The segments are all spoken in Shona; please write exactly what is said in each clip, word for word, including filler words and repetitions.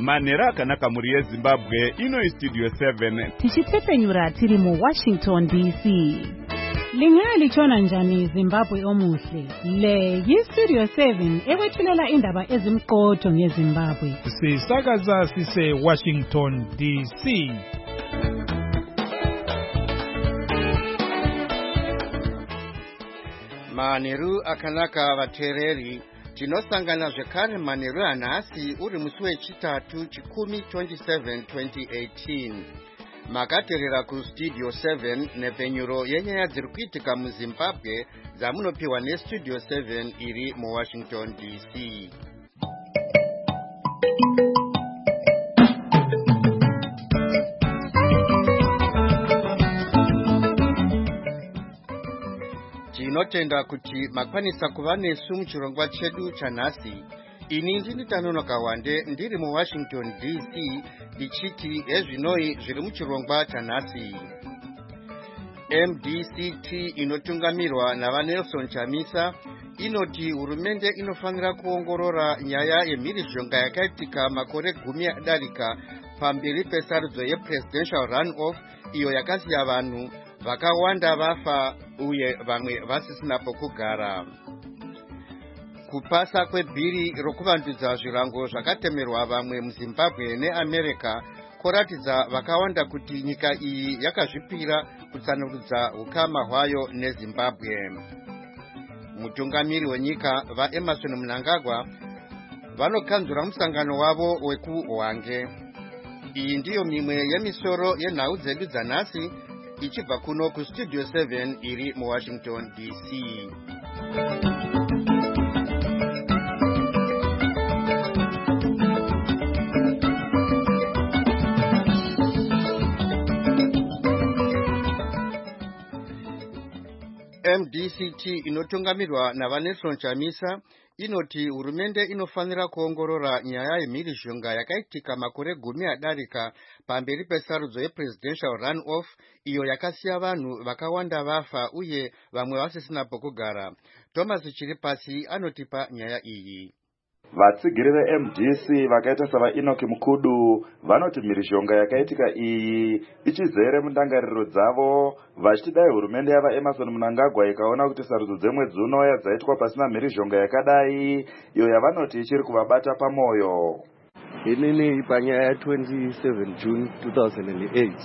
manhero akanaka muri yezimbabwe. Ino istudio seven tichitepenyura tiri mu Washington D C. Lingali chona njani Zimbabwe omuhle. Le yistudio seven ewethulela indaba ezimqotho ngeZimbabwe. Sisakaza sise Washington D C. Manheru akanaka vateereri. Tinosangana zvekare manheru anhasi uri musi wechitatu chikumi twenty-seven twenty eighteen. Makateerera kustudio seven nepenyuro yenyaya dziri kuitika muZimbabwe dzamunopiwa nestudio seven iri muWashington D C. Tinotenda kuti makwanisa kuva nesu muchirongwa chedu chanhasi. Ini ndini Tanonoka Wande ndiri muWashington D C ndichiti ezvinoi zviri muchirongwa chanhasi. M D C T inotungamirwa naVaNelson Chamisa inoti hurumende inofanira kuongorora nyaya yemhirizhonga yakaitika makore gumi adarika pamberi pesarudzo yepresidential runoff iyo yakasiya vanhu vakawanda vafa uye vamwe vasisina pokugara. Kupasa kwebhiri rokuvandudza zvirango zvakatemerwa vamwe muZimbabwe neAmerica koratidza vakawanda kuti nyika iyi yakazvipira kutsanurudza ukama hwayo neZimbabwe. Mutungamiri wenyika vaEmerson Mnangagwa vanokanzura musangano wavo wekuHwange. Iyi ndiyo mimwe yemisoro yenhau dzedu dzanhasi ichibva kuno kustudio seven iri muWashington D C. M D C T inotungamirwa naVaNelson Chamisa inoti hurumende inofanira kuongorora nyaya yemhirizhonga yakaitika makore gumi adarika pamberi pesarudzo yepresidential runoff iyo yakasiya vanhu vakawanda vafa uye vamwe vasisina pokugara. Thomas Chiripasi anotipa nyaya iyi. Vatsigiri ve-M D C vakaita sava Enoch Mukudu vanoti mhirizhonga yakaitika iyi ichizere mundangariro dzavo vachiti dai hurumende yavaEmerson Mnangagwa ikaona kuti sarudzo dzemwedzi uno yadzaitwa pasina mhirizhonga yakadai iyo yavanoti ichiri kuvabata pamwoyo. Inini panyaya twenty-seven June two thousand eight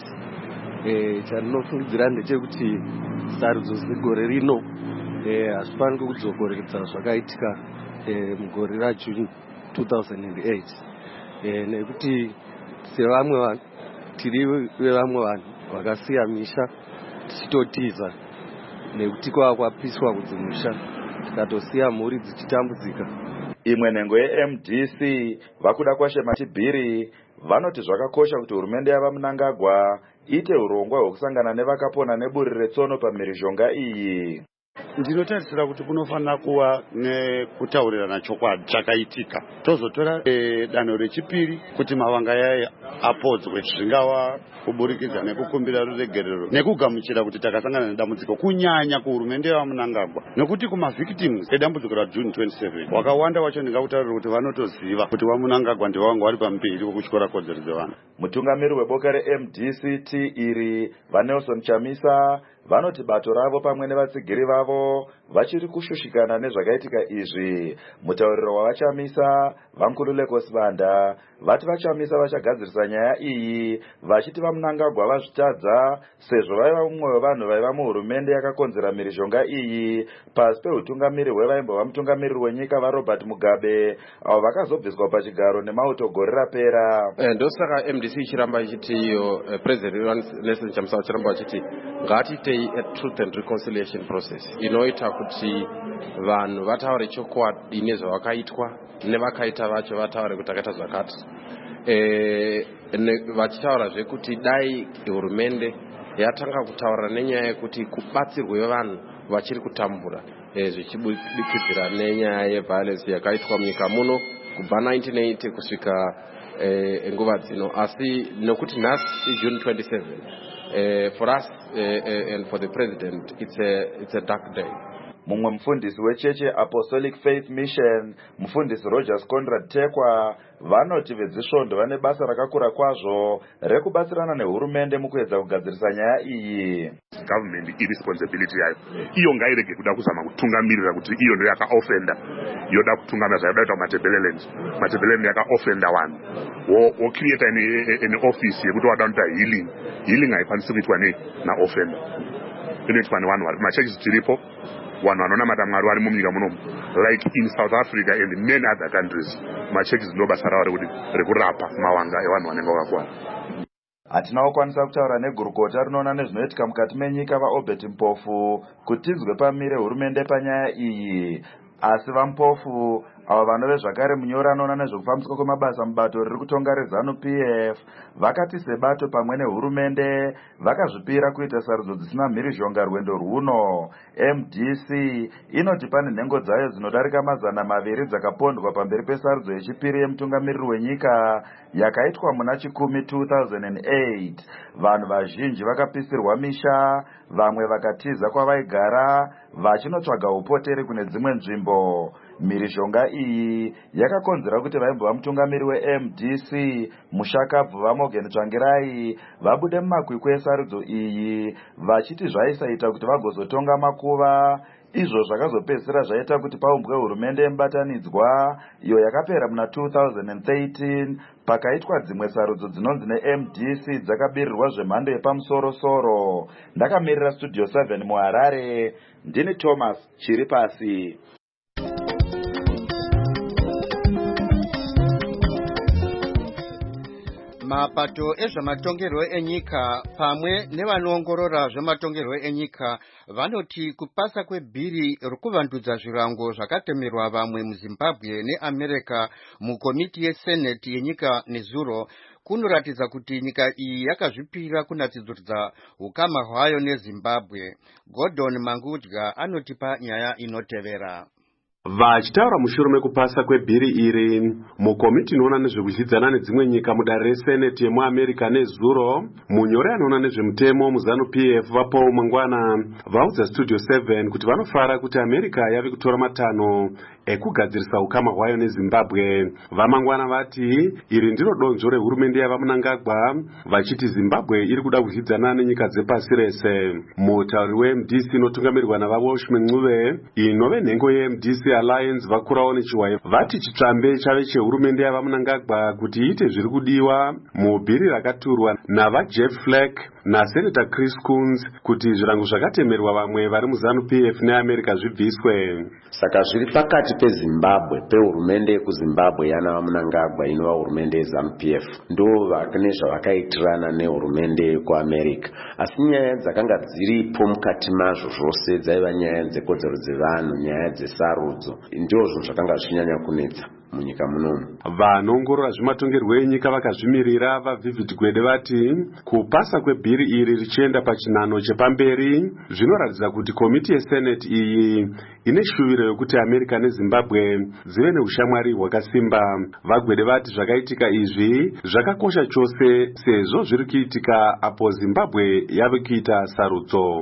eh chandinofungidzira ndechekuti sarudzo dzegore rino eh hazvifaniri kudzokoredza zvakaitika mugore raJune two thousand eight eh nekuti sevamwe vanhu tiri vevamwe vanhu vakasiya misha tichitotiza nekuti kwava kwapiswa kudzimusha tikatosiya mhuri dzichitambudzika. Imwe nhengo ye-M D C vakuda kwashema chibhiri vanoti zvakakosha kuti hurumende yavaMnangagwa ite urongwa hwekusangana nevakapona neburi retsono pamhirizhonga iyi. Ndinotarisira kuti kunofanira kuva nekutaurirana chokwadi chakaitika. Tozotora e, danho rechipiri kuti mavanga yaya apodzwe zvingava kuburikidza nekukumbira ruregerero nekugamuchira kuti takasangana nedambudziko kunyanya kuhurumende yavaMnangagwa nekuti kumavhictims edambudziko raJune twenty-seven wakawanda wacho ndingakutaurira kuti vanotoziva kuti vaMnangagwa ndivanga vari pamberi pokutyora kodzero dzevanhu. Mutungamiri weboka re-M D C T iri vaNelson Chamisa vanoti bato ravo pamwe nevatsigiri vavo vachiri kushushikana nezvakaitika izvi. Mutauriro wavachamisa vaMkhululeko Sibanda vati vachamisa vachagadzirisa nyaya iyi vachiti vaMnangagwa vazvitadza sezvo vaiva mumwe wevanhu vaiva muhurumende yakakonzera mhirizhonga iyi pasi peutungamiri hwevaimbova mutungamiriri wenyika vaRobert Mugabe avo vakazobviswa pachigaro nemauto gore rapera. Ndosaka M D C ichiramba ichiti iyo President Nelson Chamisa vachiramba vachiti ngatiitei a truth and reconciliation process inoita kuti vanhu vataure chokwadi nezvavakaitwa nevakaita vacho vataure kuti akaita zvakati. Eh vachitaurazve kuti dai hurumende yatanga kutaura nenyaya yekuti kubatsirwe vanhu vachiri kutambura zvichibudikidzira nenyaya yeviolence yakaitwa munyika muno kubva nineteen eighty kusvika nguva dzino, asi nekuti nhasi June twenty-seven Uh, for us uh, uh, and for the president, it's a it's a dark day. mumwe mufundisi wecheche Apostolic Faith Mission mufundisi Rogers Conrad Tekwa vanoti vezvisvondo vane basa rakakura kwazvo rekubatsirana nehurumende mukuedza kugadzirisa nyaya iyi. Government irresponsibility yayo iyo ngairege kuda kuzama kutungamirira kuti iyo ndo yakaofenda yoda kutungamira zvayoda matebeleland matebeleland yakaofenda vanhu wo create an, an office yekuti wada kuita healing healing haikwanisi kuitwa naofenda inoitwa nevanhu vari kumachechi tiripo vanhu vanonamata mwari vari munyika munomu like in South Africa and many other countries machechi ndo basa ravo rekuti rekurapa mawanga evanhu vanenge vakakwara. Hatina kukwanisa kutaura negurukota rinoona nezvinoitika mukati menyika vaObert Mpofu kuti tizwe pamire hurumende panyaya iyi, asi vaMpofu avo vanove zvakare munyori anoona nezvekufambiswa kwemabasa mubato riri kutonga reZANU-P F vakati sebato pamwe nehurumende vakazvipira kuita sarudzo dzisina mhirizhonga rwendo rwuno. M D C inoti pane nhengo dzayo dzinodarika mazana maviri dzakapondwa pamberi pesarudzo yechipiri yemutungamiriri wenyika yakaitwa muna chikumi two thousand eight. Vanhu vazhinji vakapisirwa misha, vamwe vakatiza kwavaigara vachinotsvaga upoteri kune dzimwe nzvimbo. Mhirizhonga iyi yakakonzera kuti vaimbova mutungamiri we-M D C Mushakabvu vaMorgan Tsvangirai vabude mumakwikwi esarudzo iyi vachiti zvaisaita kuti vagozotonga makuva, izvo zvakazopedzisira zvaita kuti paumbwe hurumende yemubatanidzwa iyo yakapera muna two thousand thirteen pakaitwa dzimwe sarudzo dzinonzi ne-M D C dzakabirirwa zvemhando yepamusoro-soro. Ndakamirira Studio seven muHarare, ndini Thomas Chiripasi. Mapato ezvematongerwo enyika pamwe nevanoongorora zvematongerwo enyika vanoti kupasa kwebhiri rokuvandudza zvirango zvakatemerwa vamwe muZimbabwe neAmerica mukomiti yeSenate yenyika nezuro kunoratidza kuti nyika iyi yakazvipira kunatsidzudza ukama hwayo neZimbabwe. Gordon Mangudya anotipa nyaya inotevera. Vachitaura mushure mekupasa kwebhiri iri mukomiti inoona nezvekudyidzana nedzimwe nyika mudare reSenate yemuAmerica nezuro, munyori anoona nezvemutemo muZANU-P F vaPaul Mangwana vaudza Studio seven kuti vanofara kuti America yave kutora matanho ekugadzirisa ukama hwayo neZimbabwe. VaMangwana vati iri ndiro donzvo rehurumende yavaMnangagwa vachiti Zimbabwe iri kuda kudyidzana nenyika dzepasi rese. Mutauri we-M D C inotungamirirwa navaWalshman Ncube inove nhengo ye-M D C Alliance vakurawo nechiwaye vati chitsvambe chave chehurumende yavaMnangagwa kuti iite zviri kudiwa mubhiri rakaturwa navaJeff Flake naSenator Chris Coons kuti zvirango zvakatemerwa vamwe vari muZANU-P F neAmerica zvibviswe. Saka zviri pakati peZimbabwe pehurumende yekuZimbabwe yana vaMnangagwa inova hurumende yeZANU-P F ndo vakane zvavakaitirana nehurumende yekuAmerica, asi nyaya dzakanga dziripo mukati mazvo zvose dzaiva nyaya dzekodzero dzevanhu, nyaya dzesarudzo, ndizvo zvakanga zvichinyanya kunetsa munyika munomu. Vanoongorora zvematongerwo enyika vakazvimirira vaVivid Gwede vati kupasa kwebhiri iri richienda pachinhano chepamberi zvinoratidza kuti komiti yeSenate iyi ine shuviro yokuti America neZimbabwe dzive neushamwari hwakasimba. VaGwede vati zvakaitika izvi zvakakosha chose sezvo zviri kuitika apo Zimbabwe yave kuita sarudzo.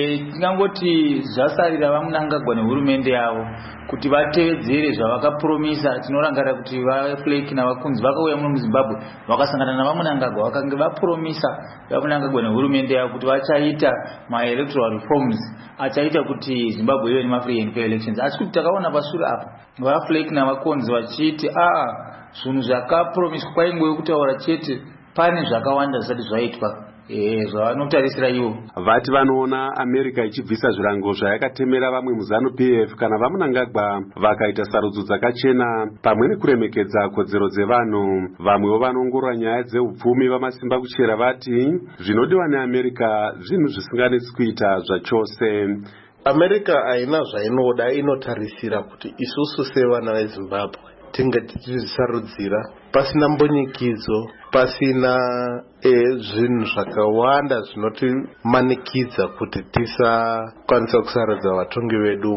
Tingangoti zvasarira vaMnangagwa nehurumende yavo kuti vatevedzere zvavakapromisa. Tinorangarira kuti vaFlake navaCoons vakauya muno muZimbabwe vakasangana navaMnangagwa vakange vapromisa vaMnangagwa nehurumende yavo kuti vachaita ma-electoral reforms achaita kuti Zimbabwe ive nema-free and fair elections. Asi kuti takaona pashure apa vaFlake navaCoons vachiti ah zvinhu zvakapromiswa kwaingoye kutaura chete, pane zvakawanda zvisati zvaitwa Eh, zvavanotarisira ivo. Vati vanoona America ichibvisa zvirango zvayakatemera vamwe muZANU-P F kana vaMnangagwa vakaita sarudzo dzakachena pamwe nekuremekedza kodzero dzevanhu. Vamwewo vanoongorora nyaya dzeupfumi vamasimba kuchera vati zvinodiwa neAmerica zvinhu zvisinganetsi kuita zvachose. America haina zvainoda, inotarisira kuti isusu sevana veZimbabwe tinge tichisarudzira pasina mbonyikidzo, pasina e, zvinhu zvakawanda zvinotimanikidza kuti tisakwanisa kusarudza vatongi vedu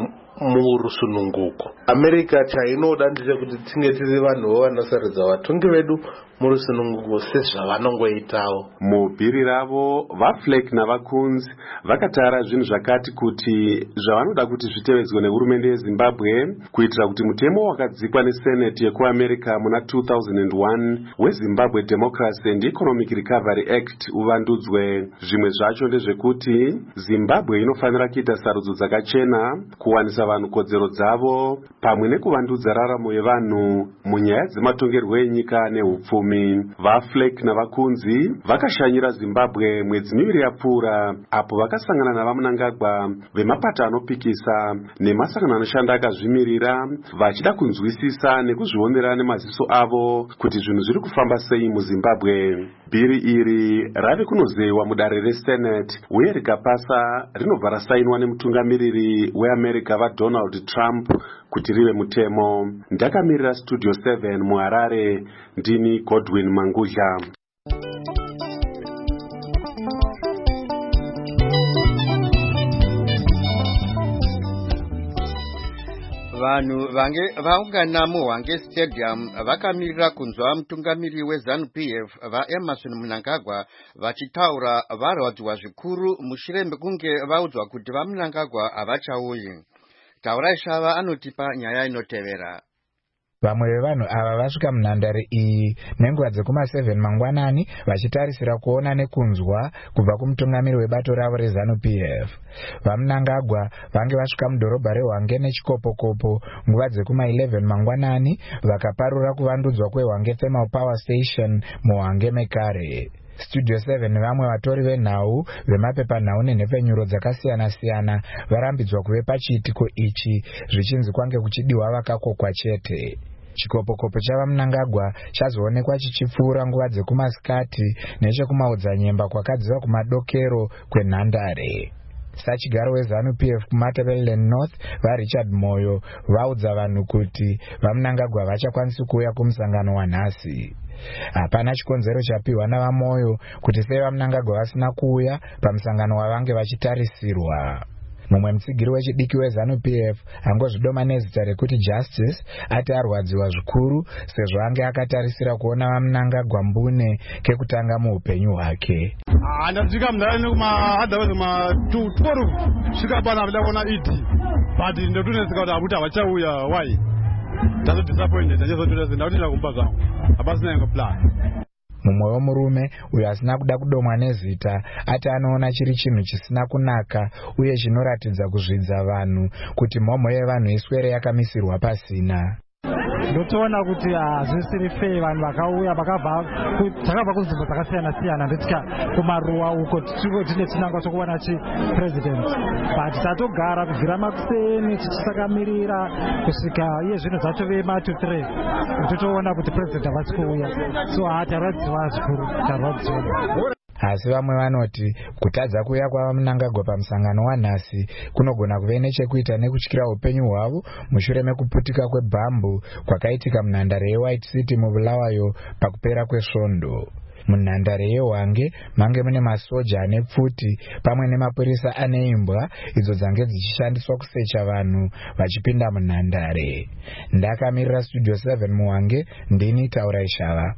murusununguko. America chainoda ndechekuti tinge tiri vanhuwo vanosarudza vatongi vedu murusununguko sezvavanongoitawo. mubhiri ravo vaFlake navakunzi vakatara zvinhu zvakati kuti zvavanoda kuti zvitevedzwe nehurumende yeZimbabwe kuitira kuti mutemo wakadzikwa neseneti yekuamerica muna two thousand one weZimbabwe Democracy and Economic Recovery Act uvandudzwe. Zvimwe zvacho ndezvekuti Zimbabwe inofanira kuita sarudzo dzakachena, kuwanisa vanhu kodzero dzavo pamwe nekuvandudza raramo yevanhu munyaya dzematongerwo enyika nehupfumi. vaFlake navakunzi vakashanyira Zimbabwe mwedzi miviri yapfuura apo vakasangana navaMnangagwa vemapato anopikisa nemasangano anoshanda akazvimirira vachida kunzwisisa nekuzvionera nemaziso avo kuti zvinhu zviri kufamba sei muZimbabwe. Bhiri iri rave kunozeyiwa mudare reSenate uye rikapasa rinobva rasainwa nemutungamiriri weAmerica vaDonald Trump kuti rive mutemo. Ndakamirira Studio seven muHarare, ndini Godwin Mangudya. vanhu vange vaungana muHwange Stadium vakamirira kunzwa mutungamiri weZANU P F vaEmmerson Mnangagwa vachitaura varwadziwa zvikuru mushure mekunge vaudzwa kuti vaMnangagwa havachauyi. Taurai Shava anotipa nyaya inotevera. Vamwe vevanhu ava vasvika munhandare iyi nenguva dzekuma seven mangwanani vachitarisira kuona nekunzwa kubva kumutungamiri webato ravo reZANU P F. vaMnangagwa vange vasvika mudhorobha reHwange nechikopokopo nguva dzekuma eleven mangwanani vakaparura kuvandudzwa kweHwange Thermal Power Station muHwange mekare. Studio seven vamwe vatori venhau vemapepanhau nenhepfenyuro dzakasiyana-siyana varambidzwa kuve pachiitiko ichi zvichinzi kwange kuchidiwa vakakokwa chete. Chikopokopo chavaMnangagwa chazoonekwa chichipfuura nguva dzekumasikati nechekumaodzanyemba kwakadziva kumadokero kwenhandare. Sachigaro weZANU P F kuMatabeleland North vaRichard Moyo vaudza vanhu kuti vaMnangagwa vachakwanisi kuuya kumusangano wanhasi. Hapana chikonzero chapiwa navaMoyo kuti sei vaMnangagwa vasina kuuya pamusangano wavange vachitarisirwa. Mumwe mutsigiri wechidiki weZANU P F angozvidoma nezita rekuti Justice ati arwadziwa zvikuru sezvo ange akatarisira kuona vaMnangagwa mbune kekutanga muupenyu hwake. Andasvika munharaunda kuma otherwise kuma twelve svika pano avida kuona idi but ndotoneseka kuti hakuti havachauya. Why? That's disappointed. Ndachizotoneseka ndakutinda kumba zvangu hapasina ingo plan. Mumwe womurume uyo asina kuda kudomwa nezita ati anoona chiri chinhu chisina kunaka uye chinoratidza kuzvidza vanhu kuti mhomho yevanhu iswere yakamisirwa pasina. Ndotoona kuti hazvisiri fei vanhu vakauya vakabva dzakabva kunzvimbo dzakasiyana-siyana ndosvika kumaruwa uko tine chinangwa chokuwana chipresident but tatogara kubvira makuseni tichisakamirira kusvika iye zvinhu zvacho vema to three totoona kuti president havasi kuuya so hatarwadziwa zvikuru tarwadziwa. Asi vamwe vanoti kutadza kuuya kwavaMnangagwa pamusangano wanhasi kunogona kuve nechekuita nekutyira upenyu hwavo mushure mekuputika kwebhambu kwakaitika munhandare yeWhite City muBulawayo pakupera kwesvondo. Munhandare yeHwange mange mune masoja ane pfuti pamwe nemapurisa ane imbwa idzo dzange dzichishandiswa kusecha vanhu vachipinda munhandare. Ndakamirira Studio seven muHwange, ndini Taurai Shava.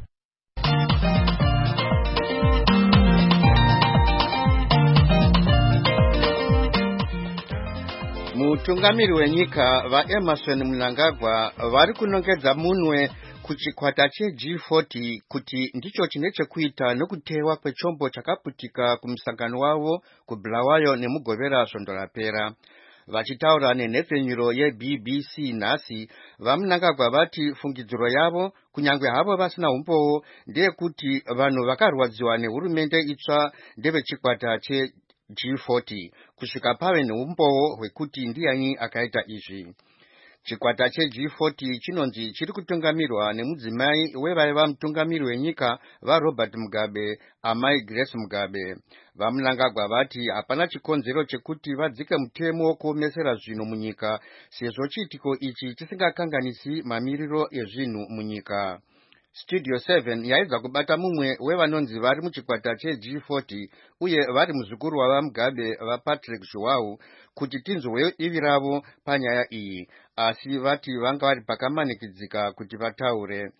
Mutungamiri wenyika vaEmmerson Mnangagwa vari kunongedza munwe kuchikwata cheG forty kuti ndicho chine chekuita nokutewa kwechombo chakaputika kumusangano wavo kuBulawayo nemugovera svondo rapera. Vachitaura nenhepfenyuro yeB B C nhasi, vaMnangagwa vati fungidziro yavo kunyange havo vasina umbowo ndeyekuti vanhu vakarwadziwa nehurumende itsva ndevechikwata che G forty kusvika pave neumbowo hwekuti ndiani akaita izvi. Chikwata cheG forty chinonzi chiri kutungamirwa nemudzimai wevaiva mutungamiri wenyika vaRobert Mugabe, amai Grace Mugabe. VaMnangagwa vati hapana chikonzero chekuti vadzike mutemo wokuomesera zvinhu munyika sezvo chiitiko ichi chisingakanganisi mamiriro ezvinhu munyika. Studio seven yaedza kubata mumwe wevanonzi vari muchikwata cheG forty uye vari muzukuru wavaMugabe vaPatrick Joao kuti tinzwe divi ravo panyaya iyi, asi vati vanga vari pakamanikidzika kuti vataure.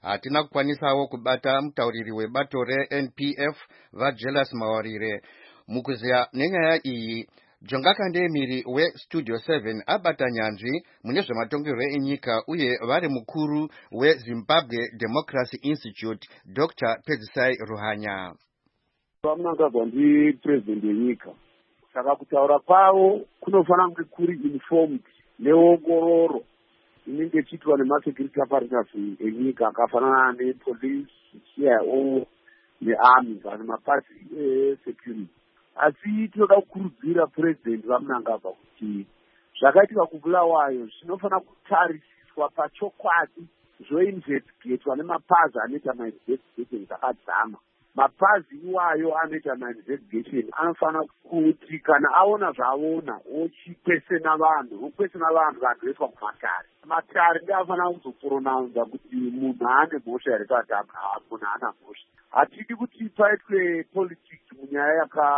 hatina kukwanisawo kubata mutauriri webato re-N P F vaJelas Mawarire. Mukuziya nenyaya iyi, Jonga Kandemiri we Studio seven abata nyanzvi mune zvematongero enyika uye vari mukuru weZimbabwe Democracy Institute Doctor Pedzisai Ruhanya. Vamunangagwa ndi president wenyika, saka kutaura kwavo kunofanira kunge kuri informed neongororo inenge ichiitwa nemasecurity apparatus enyika akafanana nepolice, C I O nearmy kana mapasi esecurity. Asi tinoda kukurudzira president vamunangagwa kuti zvakaitika kubulawayo zvinofanira kutarisiswa pachokwadi zvoinvestigatwa nemapazi anoita mainvestigation dzakadzama. Mapazi iwayo anoita mainvestigation anofanira kuti kana aona zvaona ochikwesena vanhu okwesena vanhu vanhu voiswa kumatare. Matare ndiwo anofanira kuzopronounza kuti munhu ane mhosva here kana kuti munhu haana mhosva. Hatidi kuti paitwe politics munyaya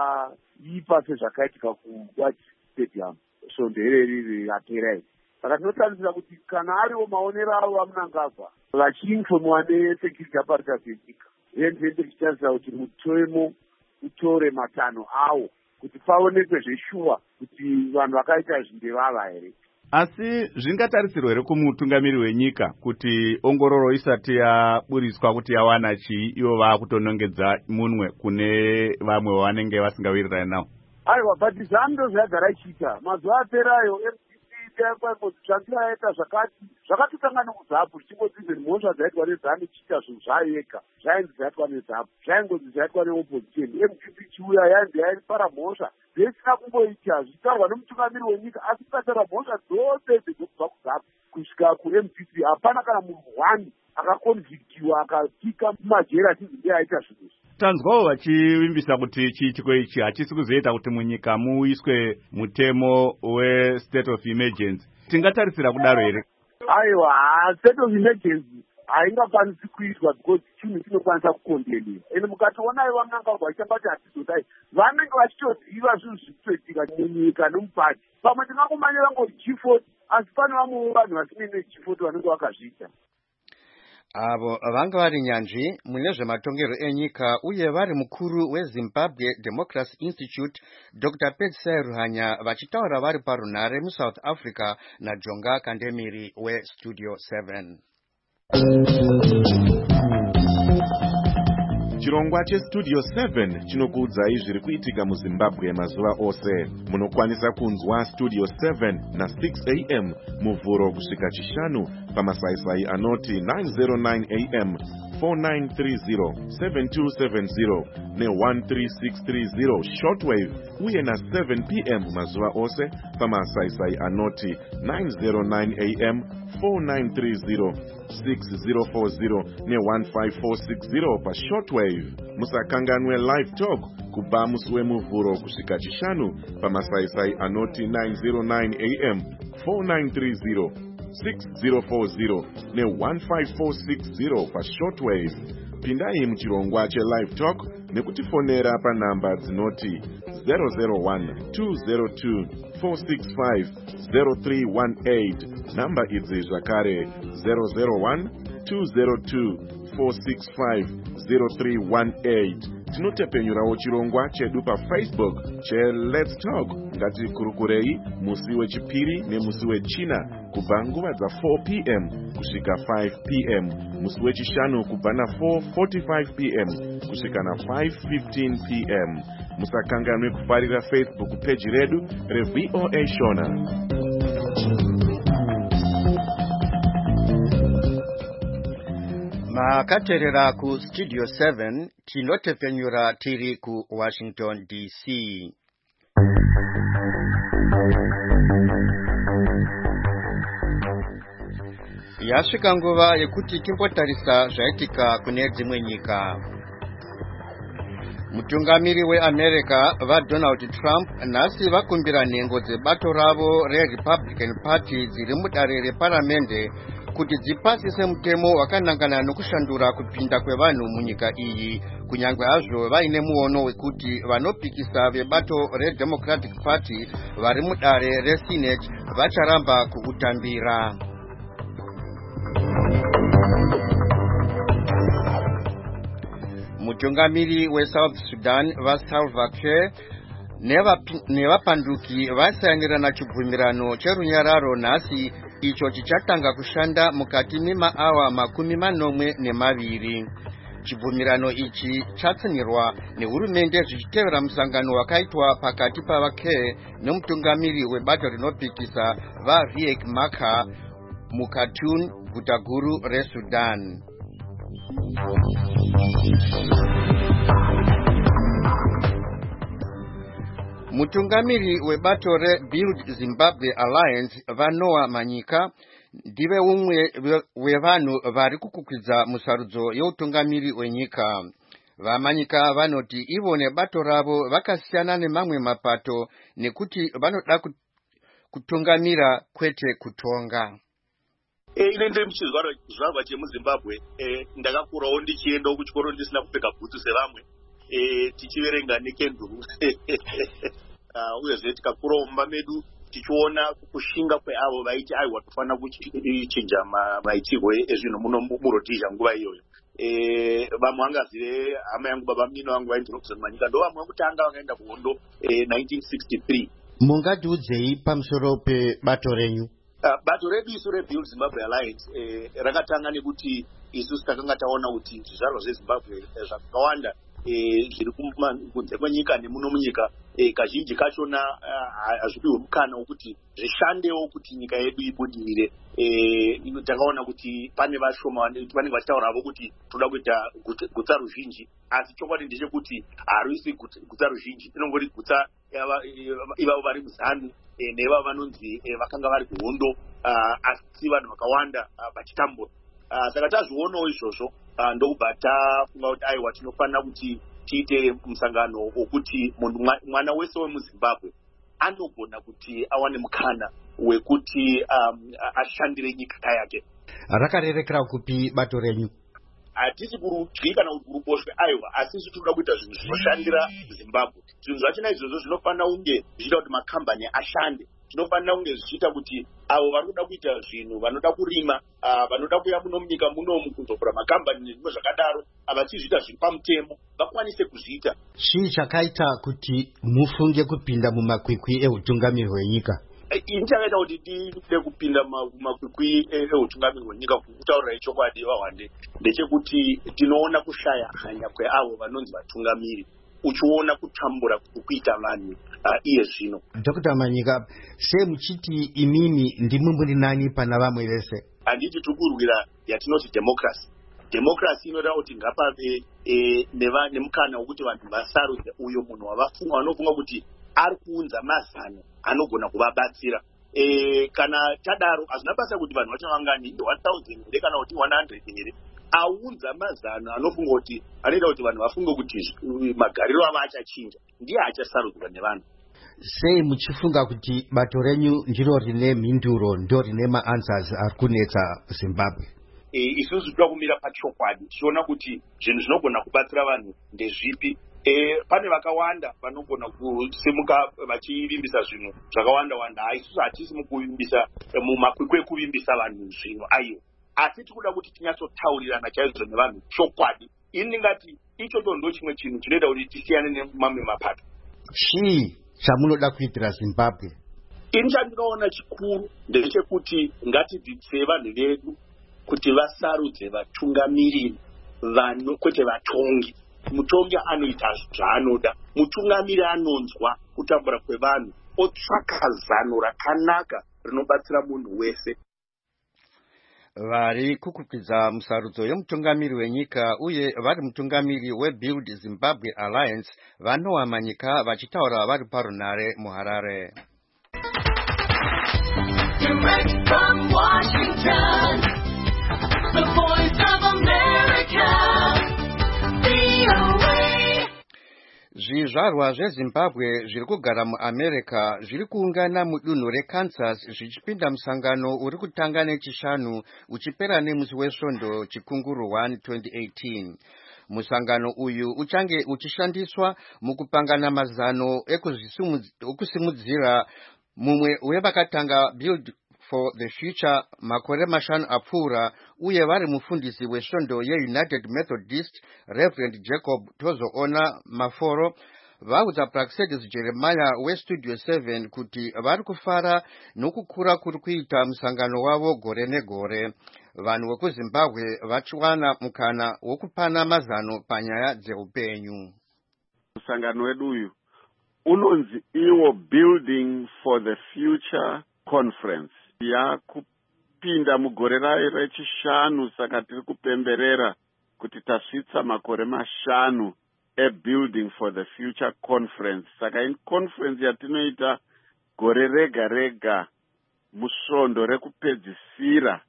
yakaipa sezvakaitika kuWachi Stadium svondo ireri yapera iyi. Saka tinotarisira kuti kana ariwo maonero avo vamunangagwa vachiinfomiwa nesecurity apparatus yenyika, yenziende tichitarisira kuti mutemo utore matanho awo kuti paonekwe zveshuwa kuti vanhu vakaita zvindevava here. Asi zvingatarisirwa here kumutungamiri wenyika kuti ongororo isati yaburiswa kuti yawana chii ivo vakutonongedza munwe kune vamwe vanenge vasingawirirani nawo? Aiwa, but zvando zvagara ichiita mazuva aperayo M D C yakwangozi zvanga yaita zvakati zvakatotanga nokudzapu zvichingoti mhosva dzaitwa nezanu ichiita zvinhu zvayo yega zvainzi zvaitwa nezvapu zvaingozi zvaitwa neopposition. M D C chiuya yainzi yaipara mhosva zvisina kumboita zvichitaurwa nomutungamiri wenyika, asi tikataura mhosva dzose dzekubva kudzapu kusvika ku-M D C hapana kana munhu wani akakonvictiwa akapika mumajeri achizi ndiye aita zvinhu. Tanzwawo vachivimbisa kuti chiitiko ichi hachisi kuzoita kuti munyika muiswe mutemo we-state of emergency. Tingatarisira kudaro here? Aiwa, state of emergency haingakwanisi kuitwa because chinhu chinokwanisa kukondeniwa. Ende mukatoonai vamunangagwa vachambati hatizodai vanenge vachitoziva zvinhu zvikutoitika munyika nomupati. Pamwe tingangomanira ngoti G forty asi pane vamwewo vanhu vasinei G forty vanenge vakazviita. Avo vanga vari nyanzvi mune zvematongero enyika uye vari mukuru weZimbabwe Democracy Institute Doctor Pedzisai Ruhanya vachitaura vari parunhare muSouth Africa naJonga Kandemiri weStudio seven. Chirongwa cheStudio seven chinokuudzai zviri kuitika muZimbabwe mazuva ose. Munokwanisa kunzwa Studio seven na six a m muvhuro kusvika chishanu pamasaisai anoti nine oh nine a m, four nine three zero, seven two seven zero ne one three six three zero shortwave uye na seven p m mazuva ose pamasaisai anoti nine oh nine a m, four nine three zero, six zero four zero ne one five four six zero pa shortwave. Musakanganwe live talk kubva musi wemuvhuro kusvika chishanu pamasaisai anoti nine oh nine a m, four nine three zero, six zero four zero ne one five four six zero pa shortwave. Pindai muchirongwa chelive talk nekutifonera panhamba dzinoti zero zero one, two zero two, four six five, zero three one eight. Namba idzi zvakare zero zero one, two zero two, four six five, zero three one eight. Tinotepenyurawo chirongwa chedu paFacebook cheLet's Talk. Ngatikurukurei musi wechipiri nemusi wechina kubva nguva dza four p m kusvika five p m, musi wechishanu kubva na four forty-five p m kusvika na five fifteen p m. Musakanganwe kufarira Facebook page redu reV O A Shona. Makaterera ku Studio seven tinotepenyura tiri ku Washington D C. Yasvika nguva yekuti timbotarisa zvaitika kune dzimwe nyika. Mutungamiri weAmerica vaDonald Trump nhasi vakumbira nhengo dzebato ravo reRepublican Party dziri mudare reparamende kuti dzipasise mutemo wakanangana nokushandura kupinda kwevanhu munyika iyi, kunyangwe hazvo vaine muono wekuti vanopikisa vebato reDemocratic Party vari mudare reSenate vacharamba kuutambira. mutungamiri weSouth Sudan vaSalva Kiir nevapanduki vasayanirana chibvumirano cherunyararo nhasi icho chichatanga kushanda mukati memaawa makumi manomwe nemaviri. Chibvumirano ichi chatsinirwa nehurumende zvichitevera musangano wakaitwa pakati pavaKiir nemutungamiri webato rinopikisa vaRiek Machar muKhartoum, guta guru reSudan. Mutungamiri webato reBuild Zimbabwe Alliance vaNoah Manyika ndive umwe wevanhu vari kukukwidza musarudzo yeutungamiri wenyika. VaManyika vanoti ivo nebato ravo vakasiyana nemamwe mapato nekuti vanoda kutungamira kwete kutonga. Ine ndiri muchizvarwa chemuZimbabwe, ndakakurawo ndichiendawo kuchikoro ndisina kupfeka bhutsu sevamwe, tichiverenga nekenduru uyezve tikakurawo mumba medu tichiona kushinga kweavo vaiti aiwa tofanira kuchinja maitirwo ezvinhu muno muRhodesia nguva iyoyo. Vamwe vangazive hama yangu baba mnino vangu vaiti Robinson Manyika ndo vamwe vekutanga vakaenda kuhondo nineteen sixty-three. Mungatiudzei pamusoro pebato renyu? Bato redu isu reBuild Zimbabwe Alliance rakatanga nekuti isusu takanga taona kuti zvizvarwa zveZimbabwe zvakawanda zviri kunze kwenyika nemuno munyika kazhinji kachona hazvipiwe mukana wekuti zvishandewo kuti nyika yedu ibudirire. Takaona kuti pane vashoma vanenge vachitauravo kuti toda kuita gutsa ruzhinji, asi chokwadi ndechekuti harisi gutsa ruzhinji, inongori gutsa ivavo vari muZanu neivavo vanonzi vakanga vari kuhondo, asi vanhu vakawanda vachitambura. Saka tazvionawo izvozvo ndokubva tafunga kuti aiwa tinofanira kuti tiite musangano wokuti munhu mwana wese wemuZimbabwe anogona kuti awane mukana wekuti ashandire nyika yake. Rakarerekera kupi bato renyu? Hatisi kurudyi kana kuti kuruboshwe aiwa, asi isu tinoda kuita zvinhu zvinoshandira Zimbabwe. Zvinhu zvachona izvozvo zvinofanira kunge zvichiita kuti makambani ashande. Tinofanira kunge zvichiita kuti avo vari kuda kuita zvinhu, vanoda kurima, vanoda kuya muno munyika munomu kuzovhura makambani nezvimwe zvakadaro, vachizviita zviri pamutemo vakwanise kuzviita. Chii chakaita kuti mufunge kupinda mumakwikwi eutungamiri hwenyika? Ini chakaita kuti tide kupinda mumakwikwi eutungamiri hwenyika kutaurira chokwadi vahwande ndechekuti tinoona kushaya hanya kweavo vanonzi vatungamiri, uchiona kutambura kukuita vanhu iye zvino. Dokta Manyika, se muchiti imimi ndimwe muri nani pana vamwe vese? Handiti tikurwira yatinoti democracy. Democracy inoda kuti ngapave nemukana wekuti vanhu vasarudze uyo munhu wavafunga vanofunga kuti ari kuunza mazano anogona kuvabatsira. Kana tadaro hazvina basa kuti vanhu vacho vangani one thousand here kana kuti one hundred here, aunza mazano anofunga kuti anoita kuti vanhu vafunge kuti magariro avo achachinja, ndiye achasarudzwa nevanhu. Sei muchifunga kuti bato renyu ndiro rine mhinduro, ndo rine maanswers ari kunetsa Zimbabwe? Isusu toda kumira pachokwadi, tichiona kuti zvinhu zvinogona kubatsira vanhu ndezvipi. Pane vakawanda vanogona kusimuka vachivimbisa zvinhu zvakawanda wanda. Isusu hatisi mukuvimbisa mumakwikwi ekuvimbisa vanhu zvinhu aiyo, asi tikuda kuti tinyatsotaurirana chaizvo nevanhu chokwadi. Ini ndingati ichocho ndo chimwe chinhu chinoita kuti tisiyane nemamwe mapato. Chii chamunoda kuitira Zimbabwe? Ini chandinoona chikuru ndechekuti ngatidzidzise vanhu vedu kuti vasarudze vatungamiriri vanhu kwete vatongi. Mutongi anoita zvaanoda, mutungamiri anonzwa kutambura kwevanhu, otsvaka zano rakanaka rinobatsira munhu wese. Vari kukukwidza musarudzo yemutungamiri wenyika uye vari mutungamiri weBuild Zimbabwe Alliance vaNoah Manyika vachitaura vari parunare muHarare. Direct from Washington, the voice of America, V O A. Zvizvarwa zveZimbabwe zviri kugara muAmerica zviri kuungana mudunhu reKansas zvichipinda musangano uri kutanga nechishanu uchipera nemusi wesvondo chikunguru one twenty eighteen. Musangano uyu uchange uchishandiswa mukupangana mazano ekusimudzira mumwe wevakatanga Build for the Future makore mashanu apfuura uye vari mufundisi wesvondo yeUnited Methodist Reverend Jacob Tozoona Maforo vaudza Praxedis Jeremiah weStudio seven kuti vari kufara nokukura kuri kuita musangano wavo gore negore. Vanhu vekuZimbabwe vachiwana mukana wokupana mazano panyaya dzeupenyu. Musangano wedu uyu unonzi iwo Building for the Future Conference yakupinda mugore rayo rechishanu, saka tiri kupemberera kuti tasvitsa makore mashanu e Building for the Future Conference. Saka in conference yatinoita gore rega rega musvondo rekupedzisira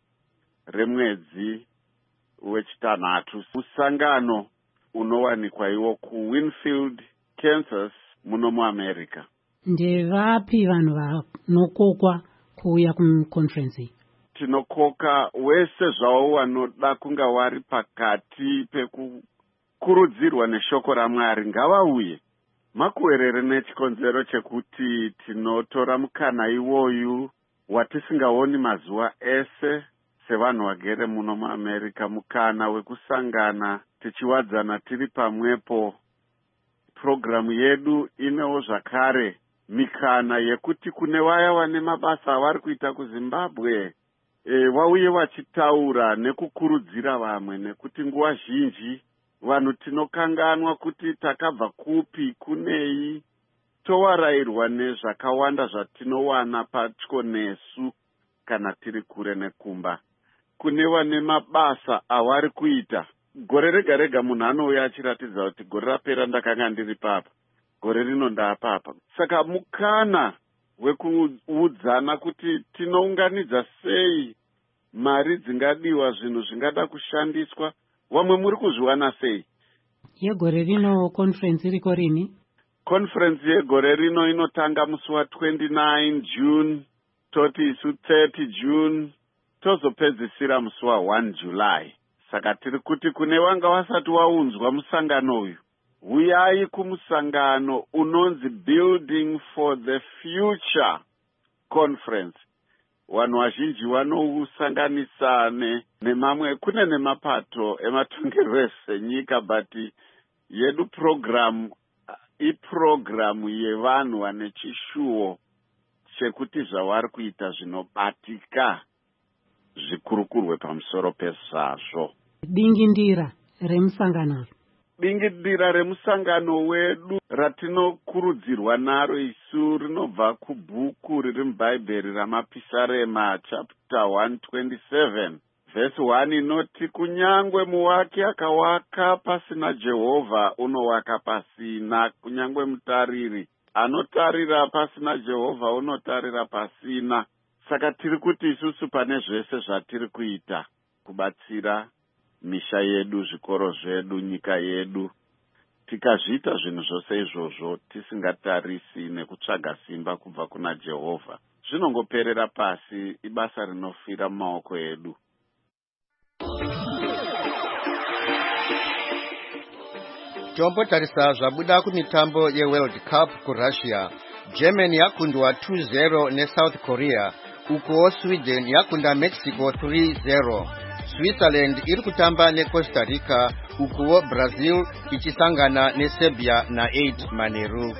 remwedzi wechitanhatu. Musangano unowanikwa iwo ku Winfield, Kansas muno muAmerica. Ndevapi vanhu vanokokwa kuuya kuconference? Tinokoka wese zvavo wanoda kunga wari pakati pekukurudzirwa neshoko raMwari ngavauye. Makuwerere nechikonzero chekuti tinotora mukana iwoyu watisingaoni mazuva ese sevanhu vagere muno muAmerica, mukana wekusangana tichiwadzana tiri pamwepo. Programu yedu inewo zvakare mikana yekuti kune vaya vane mabasa avari kuita kuZimbabwe e, vauye vachitaura nekukurudzira vamwe, nekuti nguva zhinji vanhu tinokanganwa kuti takabva kupi, kunei, towarayirwa nezvakawanda zvatinowana patyo nesu kana tiri kure nekumba. Kune vane mabasa avari kuita, gore rega rega munhu anouya achiratidza kuti gore rapera ndakanga ndiri papa, gore rino ndaapapa. Saka mukana wekuudzana kuti tinounganidza sei mari dzingadiwa, zvinhu zvingada kushandiswa, vamwe muri kuzviwana sei. Yegore rino conference iriko rini? Conference yegore rino inotanga musi wa twenty-nine June, toti isu thirty June, tozopedzisira musi wa one July. Saka tiri kuti kune vanga vasati waunzwa musangano uyu, uyai kumusangano unonzi Building for the Future Conference. Vanhu vazhinji vanousanganisa nemamwe, kune nemapato ematongerwe enyika, but yedu program iprogramu yevanhu vane chishuwo chekuti zvavari kuita zvinobatika zvikurukurwe pamusoro pezvazvo. Dingindira remusangano. Dingindira remusangano wedu ratinokurudzirwa naro isu rinobva kubhuku riri mubhaibheri ramapisarema chapter one twenty-seven verse one inoti, kunyangwe muwaki akawaka pasina Jehovha unowaka pasina, kunyangwe mutariri anotarira pasina Jehovha unotarira pasina. Saka tiri kuti isusu pane zvese zvatiri kuita kubatsira misha yedu, zvikoro zvedu, nyika yedu, tikazviita zvinhu zvose izvozvo tisingatarisi nekutsvaga simba kubva kuna Jehovha, zvinongoperera pasi, ibasa rinofira mumaoko edu. Tombotarisa zvabuda kumitambo yeWorld Cup kuRussia. Germany yakundwa two zero neSouth Korea, uko Sweden yakunda Mexico three zero. Switzerland iri kutamba neCosta Rica, uko Brazil ichisangana neSerbia na eight maneru.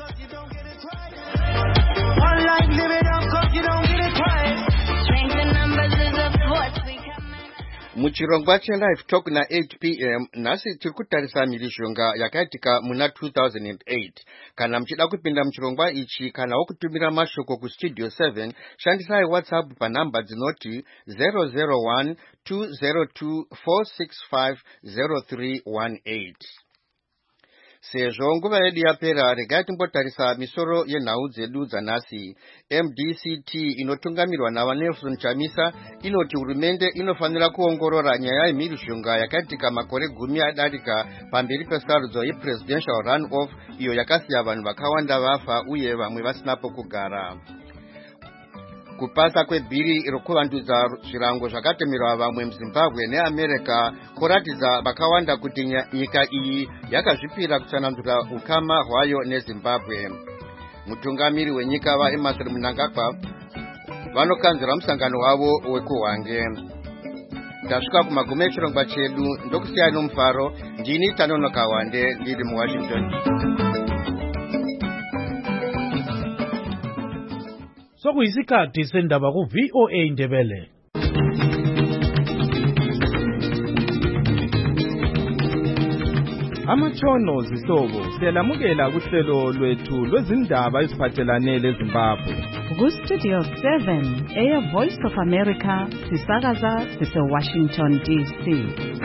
Muchirongwa cheLive Talk na eight p m nasi tiri kutarisa mhirizhonga yakaitika muna two thousand eight. Kana mchida kupinda muchirongwa ichi kana wokutumira mashoko kuStudio seven, shandisai WhatsApp panamba dzinoti zero zero one two zero two four six five zero three one eight. Sezvo nguva yedu yapera, regai timbotarisa misoro yenhau dzedu dzanhasi. M D C T inotungamirwa naVanelson Chamisa inoti hurumende inofanira kuongorora nyaya yemhirizhonga yakaitika makore gumi adarika pamberi pesarudzo yepresidential run-off iyo yakasiya vanhu vakawanda vafa uye vamwe vasinapo kugara. Kupasa kwebhiri rokuvandudza zvirango zvakatemerwa vamwe muZimbabwe neAmerica kuratidza vakawanda kuti nyika iyi yakazvipira kutsanangura ukama hwayo neZimbabwe. Mutungamiri wenyika vaEmmerson Mnangagwa vanokanzira musangano wavo wekuhwange. tasvika kumagumo echirongwa chedu ndokusiyana nomufaro. Ndini Tanono Kawande ndiri muWashington. Sokuyisikhathi sendaba ku V O A Ndebele. Amatshono zihlobo siyalamukela kuhlelo lwethu lwezindaba eziphathelane leZimbabwe. Ku Studio seven, Air Voice of America, sisakaza sise Washington D C.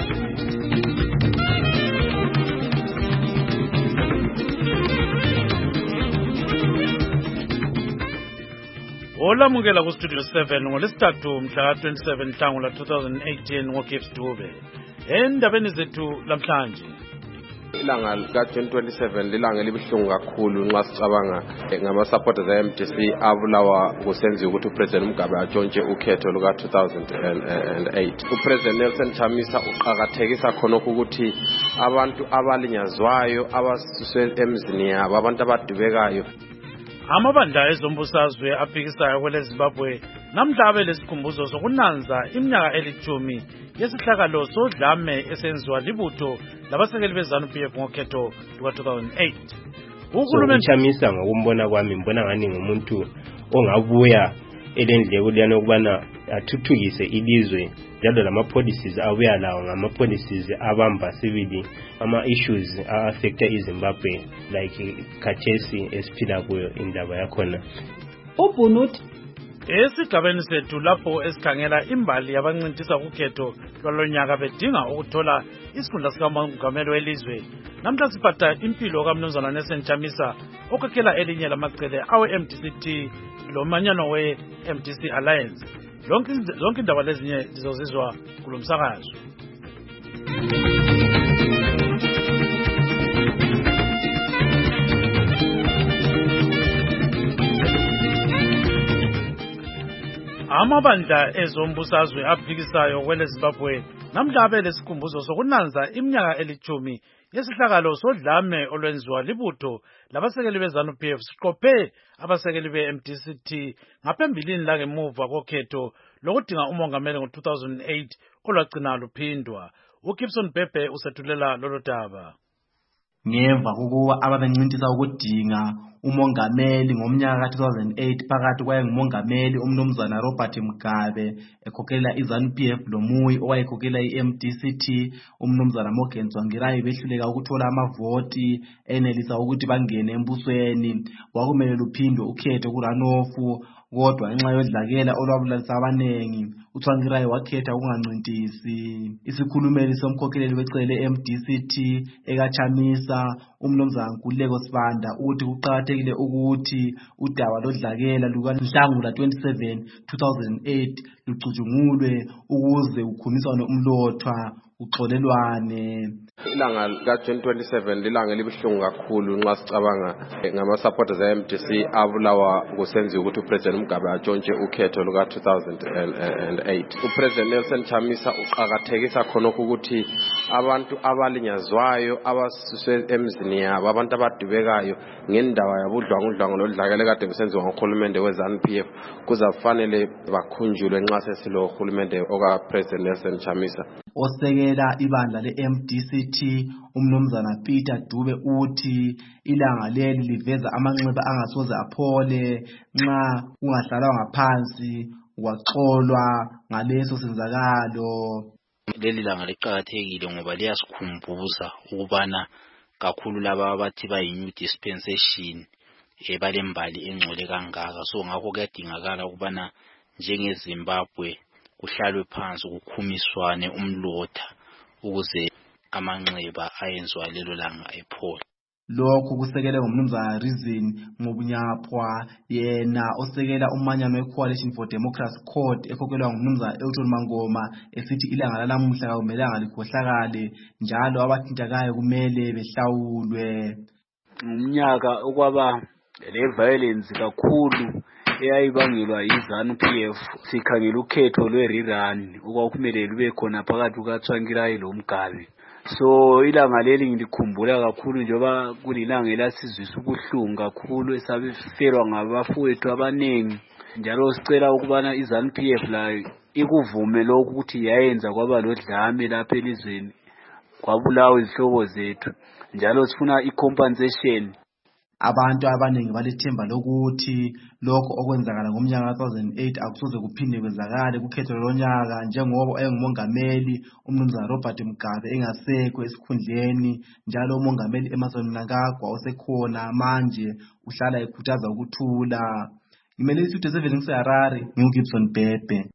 Olamukela ku Studio seven ngolesithathu mhla twenty-seven Nhlangula twenty eighteen ngoGibbs Dube. Endabeni zethu lamhlanje. Ilanga lika twenty twenty-seven lilanga elibuhlungu kakhulu nxa sicabanga ngama supporters e M D C abulawa kusenziwa ukuthi uPresident Mugabe atshontshe ukhetho luka two thousand eight. uPresident Nelson Chamisa uqhakathekisa khonokho ukuthi abantu abalinyazwayo abasuswe emzini yabo, abantu abadubekayo. Amabandla ezombusazwe aphikisayo kwele Zimbabwe namhla abe lesikhumbuzo sokunanza iminyaka elithumi yesihlakalo sodlame esenziwa libutho labasekeli beZanu P F ngokhetho luka two thousand eight. Uhulumeni Chamisa ngokumbona kwami mbona ngani ngumuntu ongabuya elendleko liyana ukubana athuthukise ilizwe njalo lama policies abuya lawo ngama policies abamba sibili ama issues affecta iZimbabwe like khathesi esiphila kuyo indaba yakhona. Ubunut esigabeni sethu lapho esikhangela imbali yabancintisa ukhetho lolonyaka bedinga ukuthola isikhundla sikamongameli welizwe. Namhla siphatha impilo kaMnumzana Nelson Chamisa okhakhela elinye lamacele awe M D C T lomanyano we M D C Alliance. Lonke zonke indaba lezinye zizozizwa kulomsakazo. Amabandla ezombusazwe aphikisayo kwele Zimbabwe namhla abe lesikhumbuzo sokunanza iminyaka elithumi yesihlakalo sodlame olwenziwa libutho labasekeli beZanu P F siqophe abasekeli be M D C T ngaphambilini la ngemuva kokhetho lokudinga umongameli ngo two thousand eight olwagcina luphindwa. uGibson Bhebhe usethulela lolo daba. Ngemva kokuba ababencintisa ukudinga umongameli ngomnyaka two thousand eight phakathi kwayengumongameli umnumzana Robert Mugabe ekhokhela iZanu P F loMuyi owayekhokhela iM D C T umnumzana Morgan Tsvangirai behluleka ukuthola amavoti enelisa ukuthi bangene embusweni. Kwakumele luphindwe ukhetho kuRanofu kodwa ngenxa yodlakela olwabulalisa abanengi uTsvangirai wakhetha ukungancintisi. Isikhulumeli somkhokheli wecele M D C T ekaChamisa umnumzana Nkululeko Sibanda uthi kuqakathekile ukuthi udaba lodlakela lukaNhlangula twenty-seven two thousand eight lucutshungulwe ukuze ukhumiswane umlothwa uxolelwane. Ilanga lika twenty twenty-seven lilanga elibuhlungu kakhulu nxa sicabanga ngama supporters e M D C abulawa kusenziwa ukuthi uPresident Mugabe atshontshe ukhetho luka two thousand eight. uPresident Nelson Chamisa uqhakathekisa khonokho ukuthi abantu abalinyazwayo abasuswe emzini yabo, abantu abadubekayo ngendaba yabudlwangudlwangu lodlakela kade kusenziwa ngohulumende weZanu P F kuzafanele bakhunjulwe nxa sesilo uhulumende oka President Nelson Chamisa. Osekela ibandla le-M D C T umnumzana Peter Dube uthi ilanga leli liveza amanxeba angasoze aphole nxa kungahlalwa ngaphansi kwaxolwa ngaleso senzakalo. Leli langa liqakathekile ngoba liyasikhumbuza ukubana kakhulu laba abathi bayi-new dispensation ebalembali engcole kangaka. So ngakho kuyadingakala ukubana njengeZimbabwe kuhlalwe phansi kukhumiswane umlotha ukuze amanxeba ayenziwa lelo langa ephole. Lokhu kusekele ngomnumzana Reason Ngobunyapwa yena osekela umanyano we-Coalition for Democracy Code ekhokhelwa ngumnumzana Elton Mangoma esithi ilanga lalamuhla akumelanga likhohlakale njalo abathintakayo kumele behlawulwe. Umnyaka okwaba le-violence kakhulu eyayibangelwa yiZanu P F sikhangela ukhetho lwe-rerun okwakumele lube khona phakathi kukaTsvangirai loMugabe. So ilanga leli ngilikhumbula kakhulu njengoba kulilanga elasizwisa ubuhlungu kakhulu esabefelwa ngabafowethu abanengi njalo sicela ukubana iZanu P F layo ikuvume lokhu ukuthi yayenza kwaba lodlame lapha elizweni kwabulawa izihlobo zethu njalo sifuna i-compensation. Abantu abaningi balethemba lokuthi lokho okwenzakala ngomnyaka ka two thousand eight akusoze kuphinde kwenzakale kukhetho lonyaka njengoba engumongameli umnumzana Robert Mugabe engasekho esikhundleni njalo umongameli Emmerson Mnangagwa osekhona manje uhlala ekhuthaza ukuthula. Ngimele isithuthi seven ngiseHarare ngiuGibson Bhebhe.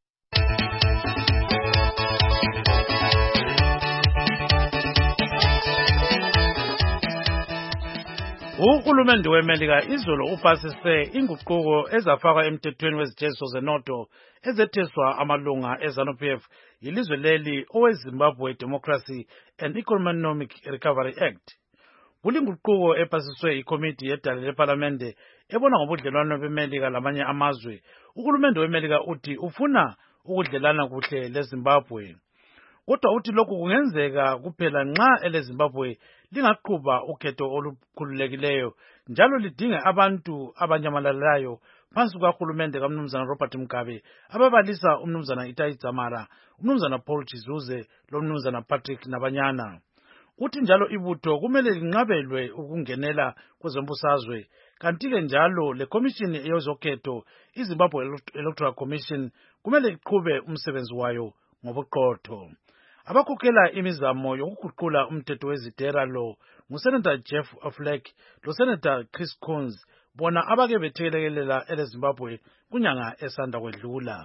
Uhulumende weMelika izolo upasise inguquko ezafakwa emthethweni wezithesiso zenotho ezetheswa amalunga eZANU-P F yilizwe leli oweZimbabwe Democracy and Economic Recovery Act. Kulinguquko epasiswe ikomiti yedale leParlamente ebona ngobudlelwano beMelika lamanye amazwe. Uhulumende weMelika uthi ufuna ukudlelana kuhle leZimbabwe. Kodwa uthi lokhu kungenzeka kuphela nxa eleZimbabwe lingaqhuba ukhetho olukhululekileyo njalo lidinge abantu abanyamalalayo phansi kukahulumende kaMnumzana Robert Mugabe ababalisa umnumzana Itai Dzamara, umnumzana Paul Chizuze lomnumzana Patrick Nabanyana. Uthi njalo ibutho kumele linqabelwe ukungenela kwezombusazwe, kanti-ke njalo le commission yezokhetho iZimbabwe Electoral Commission kumele iqhube umsebenzi wayo ngobuqotho. Abakhokhela imizamo yokuguqula umthetho wezidera lo nguSenator Jeff Flake loSenator Chris Coons, bona abake bethekelela eleZimbabwe kunyanga esanda kwedlula.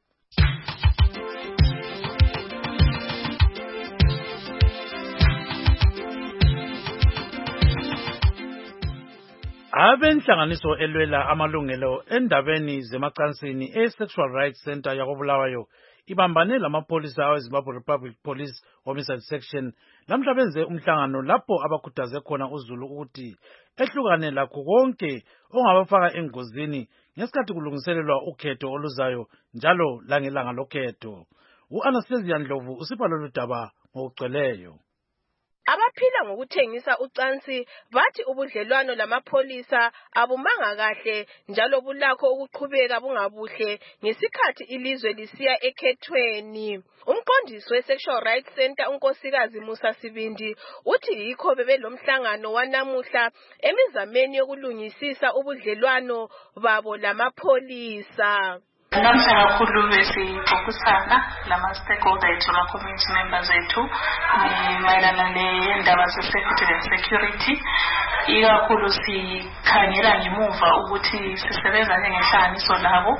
Abenhlanganiso elwela amalungelo endabeni zemacansini e-Sexual Rights Center yakobulawayo ibambane lamapolisa aweZimbabwe Republic Police Homicide Section lamhla benze umhlangano lapho abakhuthaze khona uZulu ukuthi ehlukane lakho konke ongabafaka engozini ngesikhathi kulungiselelwa ukhetho oluzayo njalo langelanga lokhetho. U-Anastasia Ndlovu usipha lolu daba ngokugcweleyo. Abaphila ngokuthengisa ucansi bathi ubudlelwano lamapholisa abumanga kahle njalo bulakho ukuqhubeka bungabuhle ngesikhathi ilizwe lisiya ekhethweni. Umqondisi we-Sexual Rights Center unkosikazi Musa Sibindi uthi yikho bebelomhlangano wanamuhla emizameni yokulungisisa ubudlelwano babo lamapholisa. Namhla kakhulu besixoxisana lama-stakeholder ethu la-community members ethu mayelana nendaba ze-safety and security. Ikakhulu sikhangela ngemuva ukuthi sisebenza njengenhlanganiso labo.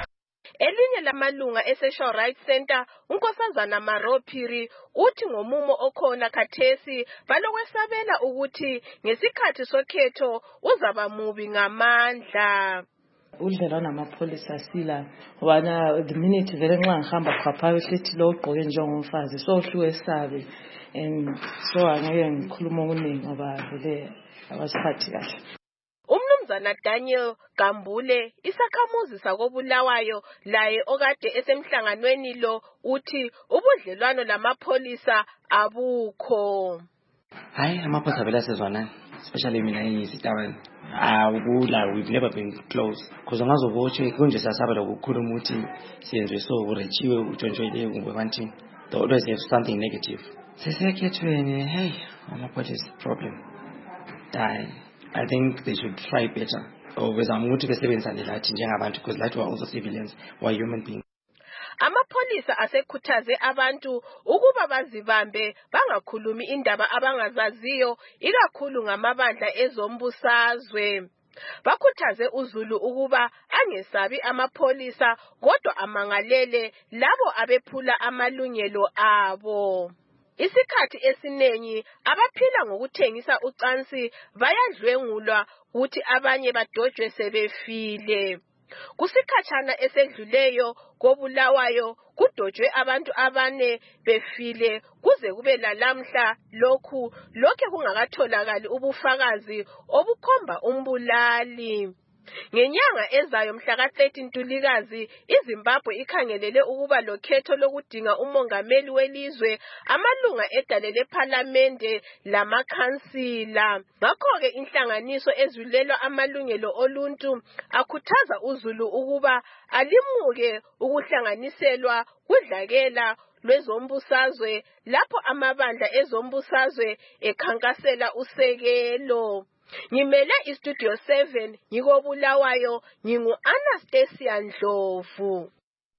Elinye lamalunga e-Sexual Rights Center unkosazana Marophiri uthi ngomumo okhona khathesi balokwesabela ukuthi ngesikhathi sokhetho uzaba mubi ngamandla. Udlelwana namapholisa sila wana the minute vele nxa ngihamba khapha ehlethi lo ugqoke njengomfazi so hluwe sabe and so angeke ngikhuluma okuningi ngoba vele abasiphathi kahle. Umnumzana Daniel Gambule isakhamuzi sakobulawayo laye okade esemhlanganweni lo uthi ubudlelwano lamapholisa abukho. Hayi amapholisa vele asezwanani especially mina ngiyisitaweni. Ah, ukula we've never been close because angazobotshe kunje sasaba lokukhuluma ukuthi siyenze so urechiwe utshontshoile ngubantini they always have something negative. Sisekhethweni hey amapholisa problem. I I think they should try better. Obezama ukuthi besebenzane lathi njengabantu because lathi are also civilians, we are human beings. Amapholisa asekhuthaze abantu ukuba bazibambe bangakhulumi indaba abangazaziyo ikakhulu ngamabandla ezombusazwe. Bakhuthaze uZulu ukuba angesabi amapholisa kodwa amangalele labo abephula amalungelo abo. Isikhathi esinengi abaphila ngokuthengisa ucansi bayadlwengulwa ukuthi abanye badojwe sebefile. Kusikhatshana esedluleyo kobulawayo kudojwe abantu abane befile kuze kube lalamhla lokhu lokhe kungakatholakali ubufakazi obukhomba umbulali. Ngenyanga ezayo mhla ka thirteen Ntulikazi, iZimbabwe ikhangelele ukuba lokhetho lokudinga umongameli welizwe, amalunga edale lephalamende lamakhansila. Ngakho-ke inhlanganiso ezwilela amalungelo oluntu akhuthaza uZulu ukuba alimuke ukuhlanganiselwa kudlakela lwezombusazwe lapho amabandla ezombusazwe ekhankasela usekelo. Ngimele iStudio seven ngikobulawayo, ngingu Anastasia Ndlovu.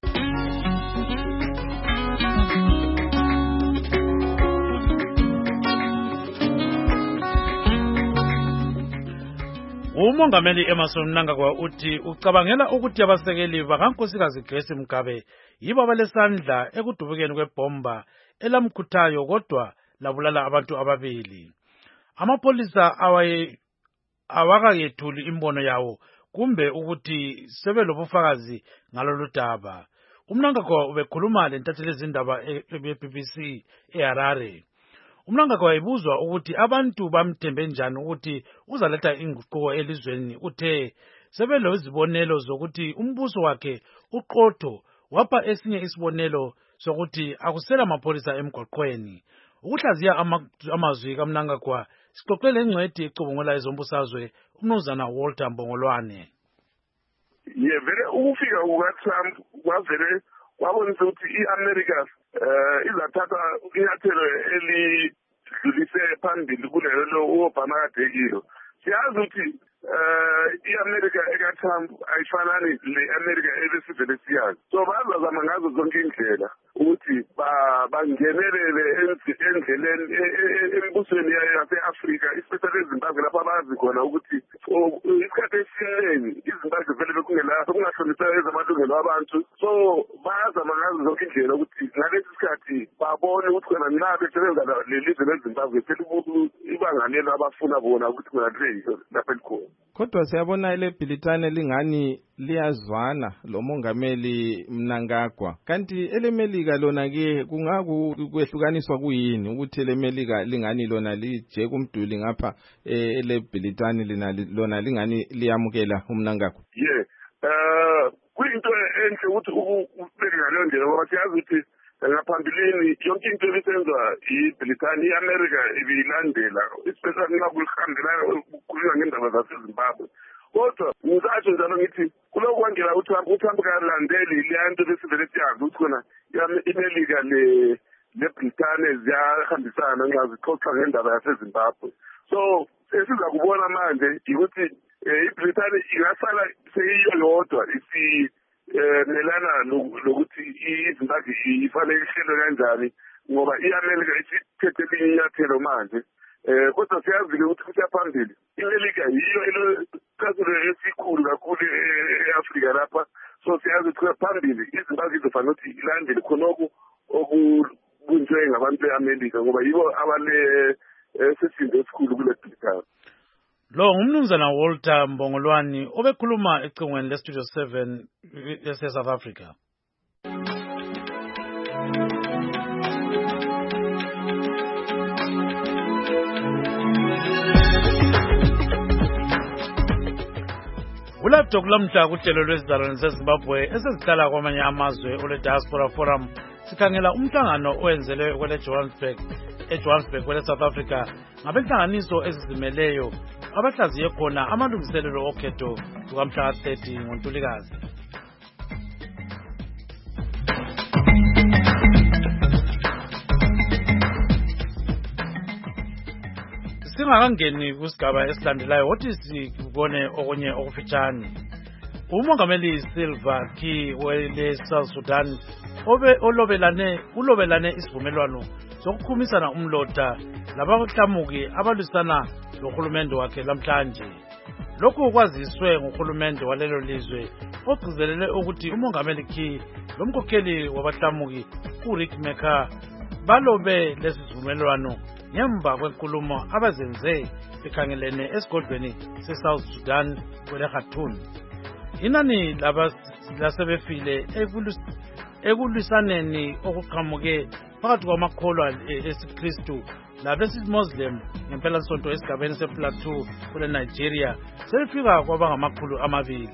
Umongameli Emmerson Mnangagwa uthi ucabangela ukuthi abasekeli bakaNkosikazi Grace Mugabe yibo abalesandla ekudubukeni kwebomba elamkhuthayo kodwa labulala abantu ababili. Amapolisa awaye awakayethuli imbono yawo kumbe ukuthi sebelobufakazi ngalolu daba. uMnangagwa ubekhuluma lentatheli izindaba e-B B C eHarare. uMnangagwa ibuzwa ukuthi abantu bamthembe njani ukuthi uzaletha inguquko elizweni. Uthe sebelo izibonelo zokuthi umbuso wakhe uqotho, wapha esinye isibonelo sokuthi akusela amapolisa emgwaqweni. Ukuhlaziya amazwi kaMnangagwa sixoxele ingcwethi ecubungula ezombusazwe uMnumzana Walter Mbongolwane. Ye vele ukufika kukaTrump kwavele kwabonisa ukuthi iAmerica eh izathatha inyathelo elidlulise phambili kulelo uObama kadekilo. Siyazi ukuthi eh iAmerica ekaTrump ayifanani leAmerica ebesivele siyazi. So bazazama ngazo zonke indlela ukuthi bangenelele endleleni embusweni yase-Afrika, especially eZimbabwe lapho abazi khona ukuthi isikhathi esiningi iZimbabwe vele bekungela kungahlonipha ezamalungelo abantu. So bazama ngazo zonke indlela ukuthi ngalesi sikhathi babone ukuthi khona nabo besebenza lelizwe leZimbabwe phela ibanga lelo abafuna bona ukuthi khona libe lapha elikhona. Kodwa siyabona ile Bhilitane lingani liyazwana lo mongameli Mnangagwa, kanti elemelika lona ke kungakwehlukaniswa kuyini ukuthi elemelika lingani lona lije kumduli ngapha ele Bhilitane lona lingani liyamukela uMnangagwa? Yeah, eh kuyinto enhle ukuthi ubeke ngaleyo ndlela ngoba siyazi ukuthi ngaphambilini yonke into ebisenzwa iBhilitane iAmerica ibilandela, especially nxa kuhambela ukukhuluma ngendaba zaseZimbabwe. Kodwa ngisatsho njalo ngithi kuloko kwangela uTrump uTrump kalandeli leyanto besivele siyazi ukuthi khona iMelika le leBritane ziyahambisana nxa zixoxa ngendaba yaseZimbabwe. So sesiza kubona manje ukuthi iBritane ingasala seyiyo yodwa isi melana lokuthi iZimbabwe ifanele ihlelo kanjani ngoba iAmerica isithethe inyathelo manje. Eh kodwa siyazi ukuthi kuya phambili iMelika yiyo elokhathelo esikhulu kakhulu eAfrika lapha. So siyazi ukuthi phambili iZimbabwe izofanele ukuthi ilandele khonoko okubunjwe ngabantu beAmerica ngoba yibo abale sesindo esikhulu kule Britane. Lo ngumnumzana Walter Mbongolwane obekhuluma ecingweni leStudio seven ese South Africa. Kulapho kulamhla kuhlelo lwezizalwane zeZimbabwe esezihlala kwamanye amazwe ole Diaspora Forum sikhangela umhlangano owenzelwe kwele Johannesburg eJohannesburg kwele South Africa ngabenhlanganiso ezizimeleyo abahlaziye khona amalungiselelo okhetho lukamhla thirty ngoNtulikazi. Singakangeni kusigaba esilandelayo wothi sikubone okunye okufitshane. Umongameli Silva Ki wele South Sudan obe olobelane ulobelane isivumelwano sokukhumisana umlota labahlamuki abalwisana lohulumende wakhe lamhlanje. Lokhu kwaziswe ngohulumende walelo lizwe ogcizelele ukuthi umongameli Ki lomkhokheli wabahlamuki uRiek Machar balobe lesivumelwano ngemva kwenkulumo abazenze bekhangelene esigodlweni seSouth Sudan kwele Khartoum. Inani labasebefile ekulwisaneni okuqhamuke phakathi kwamakholwa esiKristu labesi-Muslim ngempela sonto esigabeni sePlateau kule Nigeria selifika kwabangamakhulu amabili.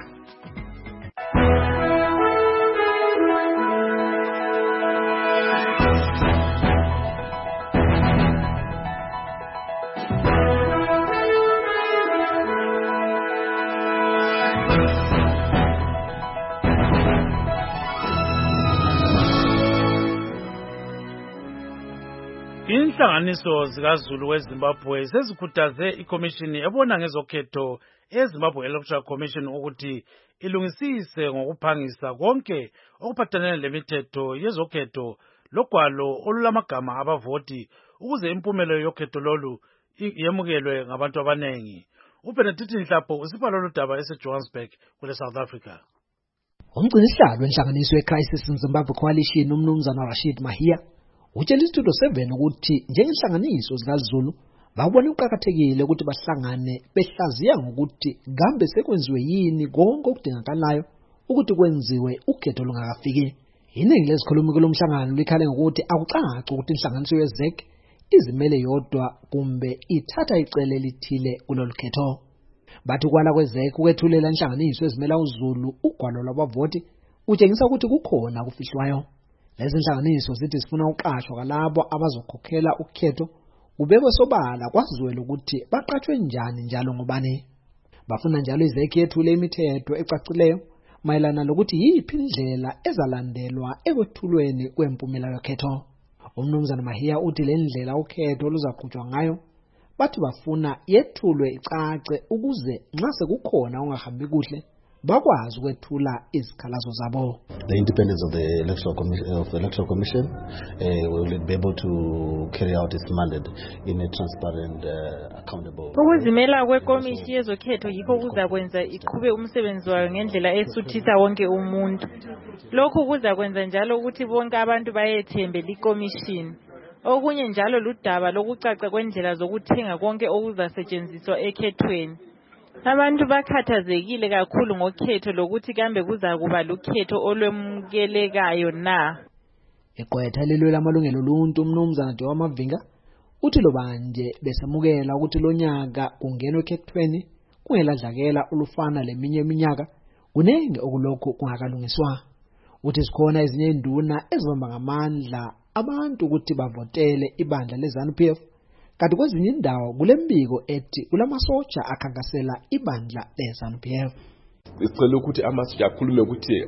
Inhlanganiso zikaZulu weZimbabwe sezikhuthaze ikomishini ebona ngezokhetho eZimbabwe Electoral Commission ukuthi ilungisise ngokuphangisa konke okuphathelene lemithetho yezokhetho logwalo olulamagama abavoti ukuze impumelo yokhetho lolu yemukelwe ngabantu abanengi. uBenedict Nhlapho usibhala lodaba eseJohannesburg kule South Africa. Umgcinisihlalo wenhlanganiso yeCrisis in Zimbabwe Coalition umnumzana Rashid Mahia utshela iStudio seven ukuthi njengenhlanganiso zikaZulu babona ukuqhakathekile ukuthi bahlangane behlaziya ngokuthi kambe sekwenziwe yini konke okudingakalayo ukuthi kwenziwe ukhetho lungakafiki. Iningi lezikhulumi kulomhlangano likhale ngokuthi akucaci ukuthi inhlanganiso yeZ E C izimele yodwa kumbe ithatha icele lithile kulolu khetho. Bathi kwala kweZ E C ukwethulela inhlanganiso ezimela uZulu ugwalo lwabavoti utshengisa ukuthi kukhona kufihlwayo. Lezi inhlanganiso zithi sifuna uqashwa kwalabo abazokhokhela ukhetho ubekwe sobala kwaziwe ukuthi baqashwe njani njalo ngobani. Bafuna njalo iZ E C yethule imithetho ecacileyo mayelana lokuthi yiphi indlela ezalandelwa ekwethulweni kwempumela yokhetho. Umnumzana Mahia uthi le ndlela ukhetho luzaqhutshwa ngayo bathi bafuna yethulwe icace ukuze nxa sekukhona ungahambi kuhle bakwazi ukwethula izikhalazo zabo. The independence of the electoral commission of the electoral commission uh, will be able to carry out its mandate in a transparent, uh, accountable. Ukuzimela kwekomishini yezokhetho yikho kuzakwenza iqhube umsebenzi wayo ngendlela esuthisa wonke umuntu. Lokhu kuzakwenza njalo ukuthi bonke abantu bayethembe likomishini. Okunye njalo ludaba lokucaca kwendlela zokuthenga konke okuzasetshenziswa ekhethweni. Abantu bakhathazekile kakhulu ngokhetho lokuthi kambe kuzakuba lukhetho olwemukelekayo na. Igqwetha lelwela amalungelo oluntu umnumzana Dewa Mavinga uthi lo banje besemukela ukuthi lo nyaka kungenwe ekhethweni kungeladlakela olufana leminye iminyaka kunenge okulokho kungakalungiswa. Uthi sikhona ezinye induna ezibamba ngamandla abantu ukuthi bavotele ibandla leZANU P F kanti kwezinye indawo kulembiko ethi kulamasotsha akhankasela ibandla leZANU P F. Sicela ukuthi amasotsha akhulume ukuthi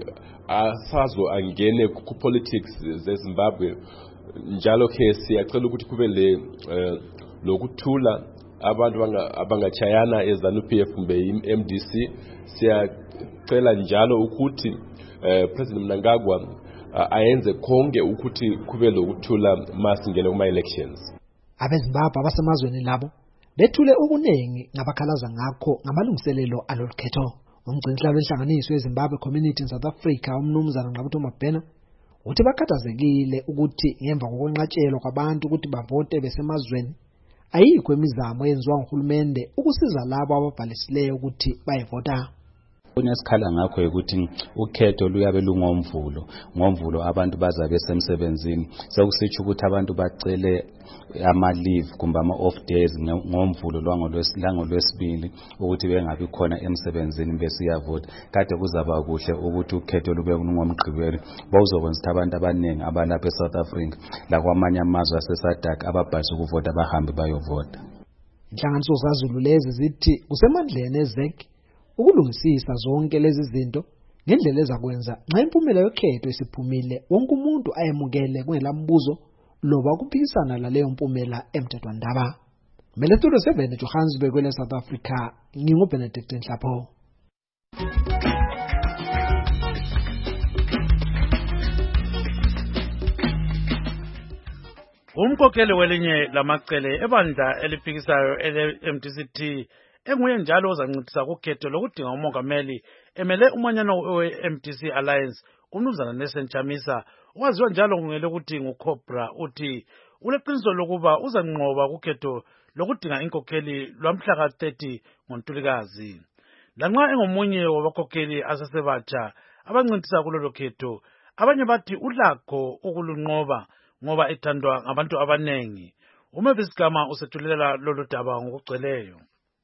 asazo angene ku politics zeZimbabwe njalo ke siyacela ukuthi kube le lokuthula abantu abangachayana eZANU P F kumbe i-M D C. Siyacela njalo ukuthi President Mnangagwa ayenze konke ukuthi kube lokuthula masingene kuma elections. AbeZimbabwe abasemazweni labo bethule okuningi ngabakhalaza ngakho ngamalungiselelo alolukhetho. Umgcinisihlalo wenhlanganiso yeZimbabwe Community in South Africa umnumzana Ngqabutho Mabhena uthi bakhathazekile ukuthi ngemva kokwenqatshelwa kwabantu ukuthi bavote besemazweni ayikho imizamo yenziwa nguhulumende ukusiza labo ababhalisileyo ukuthi bayevota. Kunesikhala ngakho ukuthi ukhetho luyabe lungomvulo ngomvulo abantu bazabe semsebenzini sokusitsho ukuthi abantu bacele ama leave kumbe ama off days ngomvulo lwangolwesilango lwesibili ukuthi bengabi khona emsebenzini besiyavota. Kade kuzaba kuhle ukuthi ukhetho lube ngomgqibelo bawuzokwenza abantu abaningi abalapha eSouth Africa la kwamanye amazwe aseSADC ababhalisa ukuvota bahambe bayovota. Inhlanganiso zaZulu lezi zithi kusemandleni eZ E C ukulungisisa zonke lezi zinto ngendlela ezakwenza nxa impumela yokhetho isiphumile wonke umuntu ayemukele kungelambuzo loba kuphikisana laleyo mpumela emthethwandaba. Mele Studio seven eJohannesburg kwele South Africa nginguBenedict Nhlapho. Umkhokheli welinye lamacele ebandla eliphikisayo ele-M D C T enguye njalo ozancedisa kukhetho lokudinga umongameli emele umanyano we-M D C Alliance umnumzana Nelson Chamisa owaziwa njalo ngele ukuthi nguCobra uthi uleqiniso lokuba uzanqoba kukhetho lokudinga inkokheli lwamhla ka thirty ngoNtulikazi. Lanxa engomunye wabakhokheli asesebatsha abancintisa kulolu khetho abanye bathi ulakho ukulunqoba ngoba ethandwa ngabantu abanengi. uMavis Gama usethulela lolu daba ngokugcweleyo.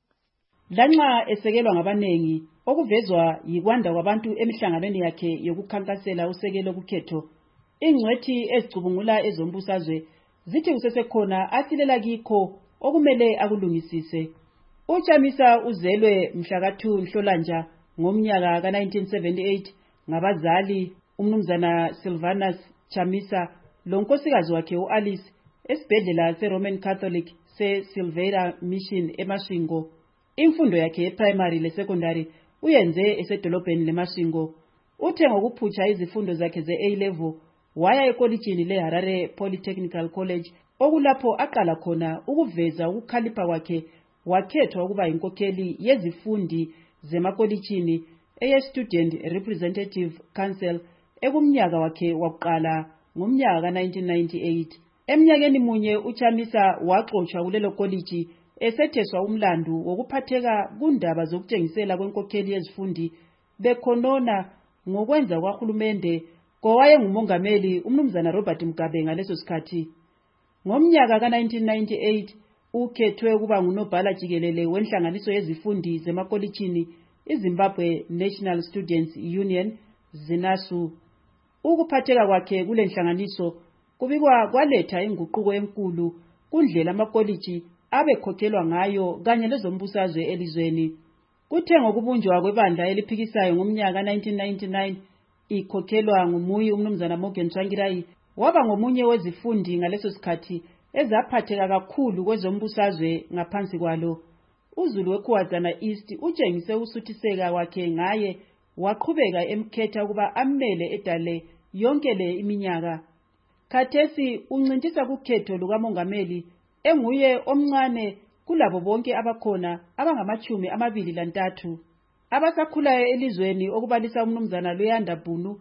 Lanxa esekelwa ngabanengi okuvezwa yikwanda kwabantu emihlanganweni yakhe yokukhankasela usekelo kukhetho, ingcwethi ezicubungula ezombusazwe zithi kusesekhona asilela kikho okumele akulungisise. UChamisa uzelwe mhla ka two Nhlolanja ngomnyaka ka nineteen seventy-eight ngabazali umnumzana Sylvanus Chamisa lonkosikazi wakhe uAlice esibhedlela seRoman Catholic seSilvera Mission eMashingo. Imfundo yakhe eprimary lesecondary uyenze esedolobheni leMashingo. Uthe ngokuphutsha izifundo zakhe ze-A level waya ekolitshini leHarare Polytechnical College okulapho aqala khona ukuveza ukukhalipha kwakhe, wakhethwa ukuba inkokheli yezifundi zemakolitshini eye-Student Representative Council ekumnyaka wakhe wakuqala ngomnyaka ka nineteen ninety-eight. Eminyakeni munye uChamisa waxoshwa kulelo koliji esetheswa umlandu wokuphatheka kundaba zokutshengisela kwenkokheli yezifundi bekhonona ngokwenza kwahulumende kowaye ngumongameli umnumzana Robert Mugabe ngaleso sikhathi. Ngomnyaka ka nineteen ninety-eight ukhethwe kuba ngunobhala jikelele wenhlanganiso yezifundi zemakolitshini iZimbabwe National Students Union ZINASU. Ukuphatheka kwakhe kule nhlanganiso kubikwa kwaletha inguquko enkulu kundlela amakoliji abekhokhelwa ngayo kanye lezombusazwe elizweni. Kuthe ngokubunjwa kwebandla eliphikisayo ngomnyaka nineteen ninety-nine ikhokhelwa ngumuyi umnumzana Morgan Tsvangirai, waba ngomunye wezifundi ngaleso sikhathi ezaphatheka kakhulu kwezombusazwe ngaphansi kwalo. uZulu weKhuwazana East utshengise usuthiseka wakhe ngaye waqhubeka emkhetha kuba amele edale yonke le iminyaka. Khathesi uncintisa kukhetho lukamongameli enguye omncane kulabo bonke abakhona abangamachumi amabili lantathu abasakhulayo elizweni okubalisa umnumzana Luyanda Bunu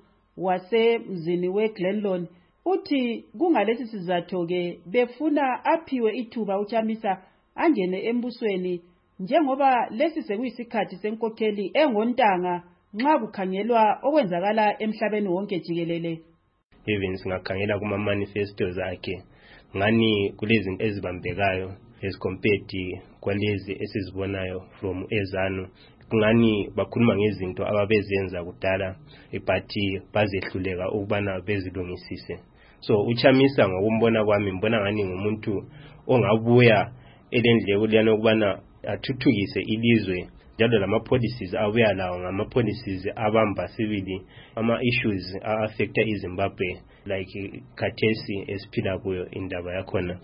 wasemzini weGlenlon. Uthi kungalesi sizatho ke befuna aphiwe ithuba uChamisa angene embusweni njengoba lesi sekuyisikhathi senkokheli engontanga nxa kukhangelwa okwenzakala emhlabeni wonke jikelele. Even singakhangela kuma manifestos akhe ngani kulezinto ezibambekayo as compared kwalezi esizibonayo from ezanu, ngani bakhuluma ngezinto ababezenza kudala eparty bazehluleka ukubana bezilungisise. So uChamisa ngokumbona kwami mbona ngani ngumuntu ongabuya elendleko liyana ukubana athuthukise ilizwe, njalo lama policies abuya lawo ngama policies abamba sibili ama issues affecta iZimbabwe like khathesi esiphila kuyo indaba yakhona.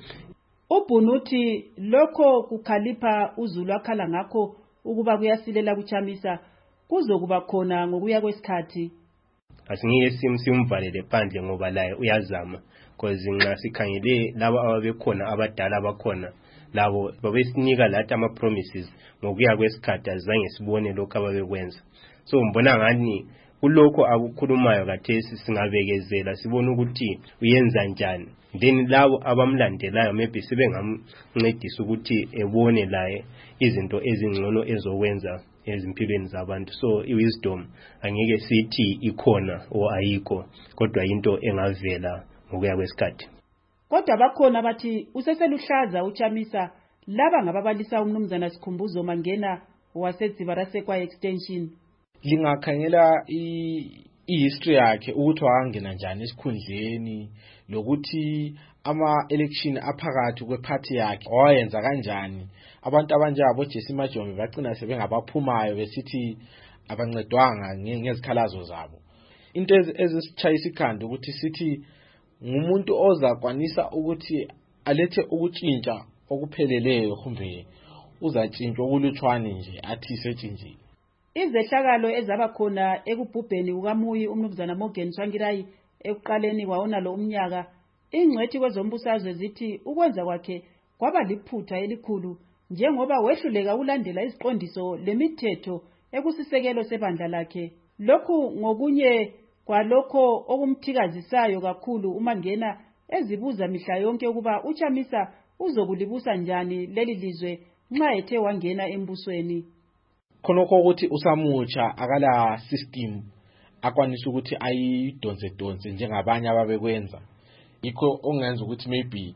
Ubunuthi lokho kukhalipha uZulu akhala ngakho ukuba kuyasilela kuChamisa kuzokuba khona ngokuya kwesikhathi. Asingeke simsimvalele phandle ngoba laye uyazama, because nxa sikhangele labo ababekhona abadala abakhona labo babesinika lathi ama promises ngokuya kwesikhathi azange sibone lokho ababekwenza. So mbona ngani kulokho akukhulumayo kathesi singabekezela sibone ukuthi uyenza njani, then labo abamlandelayo maybe sibengamncedisa ukuthi ebone laye izinto ezingcono ezokwenza ezimpilweni zabantu. So iwisdom angeke sithi ikhona o ayikho, kodwa into engavela ngokuya kwesikhathi. Kodwa bakhona bathi useseluhlaza uChamisa laba ngababalisa umnumzana Sikhumbuzo Mangena waseDzibarase kwa extension. Lingakhangela i-history yakhe ukuthi wangena njani esikhundleni lokuthi ama election aphakathi kweparty yakhe wayenza kanjani. Abantu abanjabo Jesse Majombe bagcina sebengabaphumayo besithi abancedwanga ngezikhalazo zabo. Into ezisitshayisa ikhanda ukuthi sithi ngumuntu ozakwanisa ukuthi alethe ukutshintsha okupheleleyo kumbe uzatshintshwa kulutshwane nje athi setshintshile. Izehlakalo ezaba khona ekubhubheni kukamuyi umnumzana Morgan Tsvangirai ekuqaleni kwawona lo umnyaka, ingcwethi kwezombusazwe zithi ukwenza kwakhe kwaba liphutha elikhulu njengoba wehluleka ulandela iziqondiso lemithetho ekusisekelo sebandla lakhe. Lokhu ngokunye kwalokho okumthikazisayo kakhulu uMangena ezibuza mihla yonke ukuba uChamisa uzokulibusa njani leli lizwe nxa ethe wangena embusweni. Khonokho ukuthi usamutsha akala system akwanisa ukuthi ayidonse donse njengabanye ababekwenza. Yikho ongenza ukuthi maybe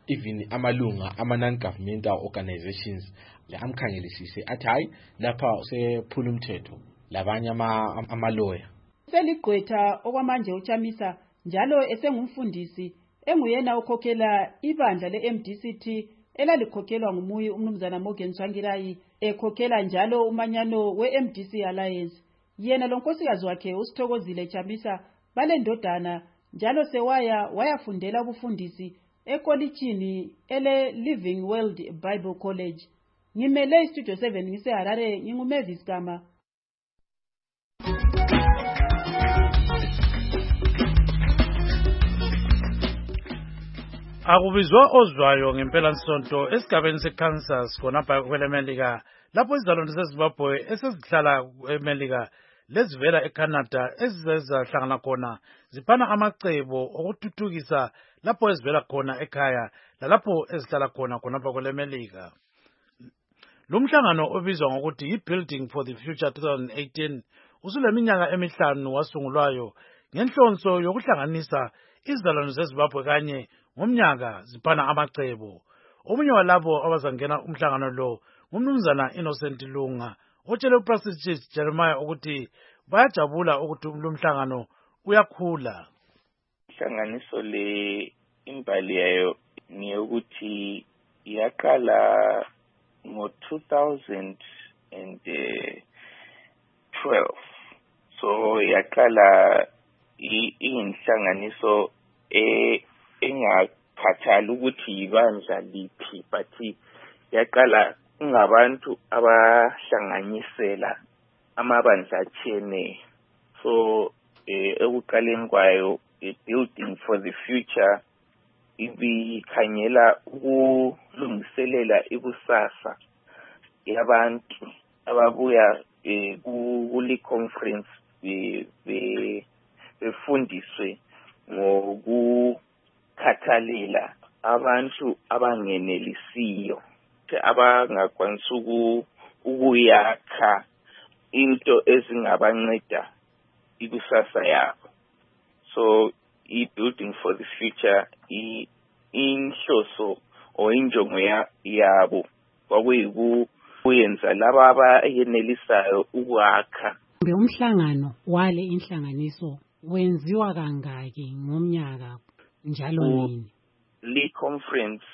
even amalunga ama non-governmental organizations le amkhangelisise athi hayi lapha sephula umthetho labanye ama amaloya. Seligqwetha okwamanje uChamisa njalo esengumfundisi enguyena okhokhela ibandla le-M D C T elalikhokhelwa ngumuyi umnumzana Morgan Tsvangirai ekhokhela njalo umanyano we-M D C Alliance. Yena lonkosikazi wakhe uSithokozile Chamisa balendodana njalo sewaya wayafundela ubufundisi ekolitshini ele Living World Bible College. Ngimele iStudio seven ngise Harare nginguMavis Kama. Akubizwa ozwayo ngempela-nsonto esigabeni seKansas khonapha kwelemelika lapho izalwane zeZimbabwe esezihlala eMelika lezivela eCanada ezizahlangana khona ziphana amacebo okuthuthukisa lapho ezivela khona ekhaya lalapho ezihlala khona khonapha kwelemelika. Lumhlangano obizwa ngokuthi yi-Building for the Future twenty eighteen usuleminyaka emihlanu wasungulwayo ngenhlonso yokuhlanganisa izalwane zeZimbabwe kanye ngomnyaka ziphana amacebo. Omunye walabo abazangena umhlangano lo ngumnumzana Innocent Lunga otshele uProfessor Jeremiah ukuthi bayajabula ukuthi lumhlangano uyakhula. Ihlanganiso le imbali yayo niyokuthi yaqala ngo two thousand twelve, so yaqala iyinhlanganiso e engakhathali ukuthi yibandla liphi, but yaqala ngabantu abahlanganyisela amabandla athene. So ekuqaleni kwayo Building for the Future ibikhangela ukulungiselela ikusasa yabantu ababuya kuli conference befundiswe ngokukhathalela abantu abangenelisiyo abangakwanisa ukuyakha into ezingabanceda ikusasa yabo. So i-Building for the Future inhloso or injongo yabo kwakuyikuyenza laba abayenelisayo ukwakha. Umhlangano wale inhlanganiso wenziwa kangaki ngomnyaka njalo nini? Le conference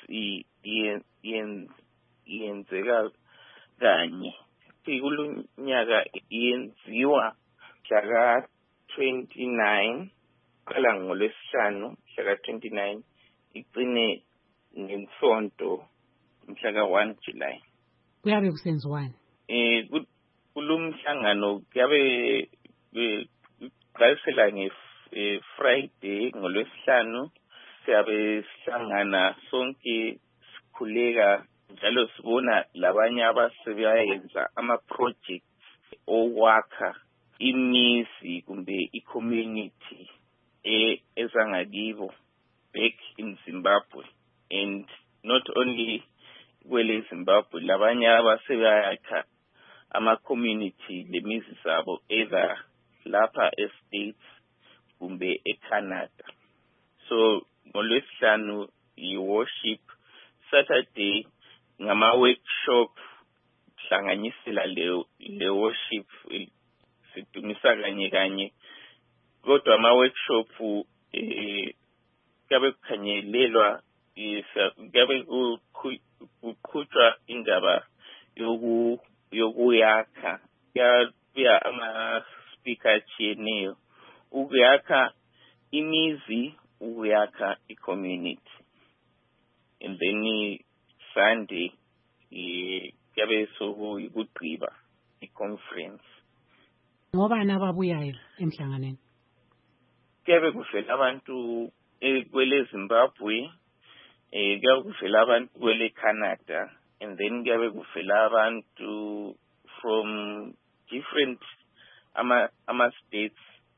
yenzeka kanye kulonyaka yenziwa mhla twenty-nine qala ngolwesihlanu mhla twenty-nine igcine ngeSonto mhla one July. Kuyabe kusenziwani? Eh kulumhlangano kuyabe qalisela nge Friday ngolwesihlanu siyabe sihlangana sonke sikhuleka njalo sibona labanye abasebenza ama projects okwakha imizi kumbe i-community e ezangakibo back in Zimbabwe, and not only kwele Zimbabwe labanye abasebenza ama community lemizi zabo either lapha e-States kumbe e-Canada. So ngolwesihlanu i-worship, Saturday ngama workshop hlanganyisela le le worship sidumisa kanye kanye, kodwa ama workshop eh kabe kukhanyelelwa kabe kuqhutshwa indaba yoku yokuyakha ya ama speaker achiyeneyo ukuyakha imizi, ukuyakha i-community. And then Sunday yabe sokuyigqiba i-conference. Ngobani ababuyayo emhlanganweni? Kuyabe kuvela abantu kwele Zimbabwe, eh kuyabe kuvela abantu kwele Canada, and then kuyabe kuvela abantu from different ama ama states.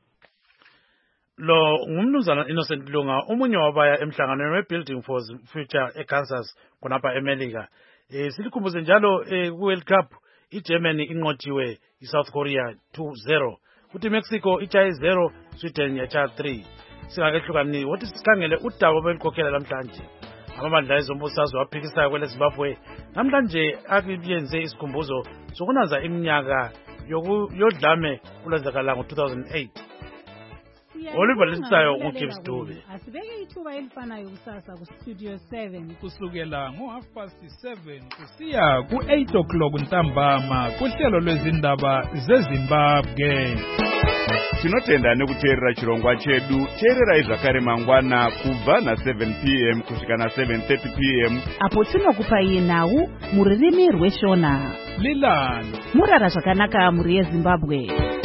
Lo ngumnumzana Innocent Lunga omunye wabaya emhlanganweni we-Building for the Future eKansas khonapha eMelika. Eh silikhumbuze njalo ku-World Cup iGermany inqotshiwe iSouth Korea two zero, kuthi Mexico ichaye zero, Sweden yacha three. Singakehlukani wothi sikhangele udaba belikhokhela namhlanje. amabandla ezombusazwe aphikisayo kwele Zimbabwe namhlanje akuyenze isikhumbuzo sokunaza iminyaka yodlame kulwenzakala ngo two thousand eight. Oliver Linsayo uGibbs Dube. Asibeke ithuba elifanayo kusasa ku Studio seven kusukela ngo half past seven kusiya ku eight o'clock ntambama kuhlelo lwezindaba zeZimbabwe. Tinotenda nekuteerera chirongwa chedu. Teerera izvakare mangwana kubva na seven p m kusvika na seven thirty p m apo tinokupa iye nhau mururimi rweshona. Lilani murara zvakanaka muri yeZimbabwe.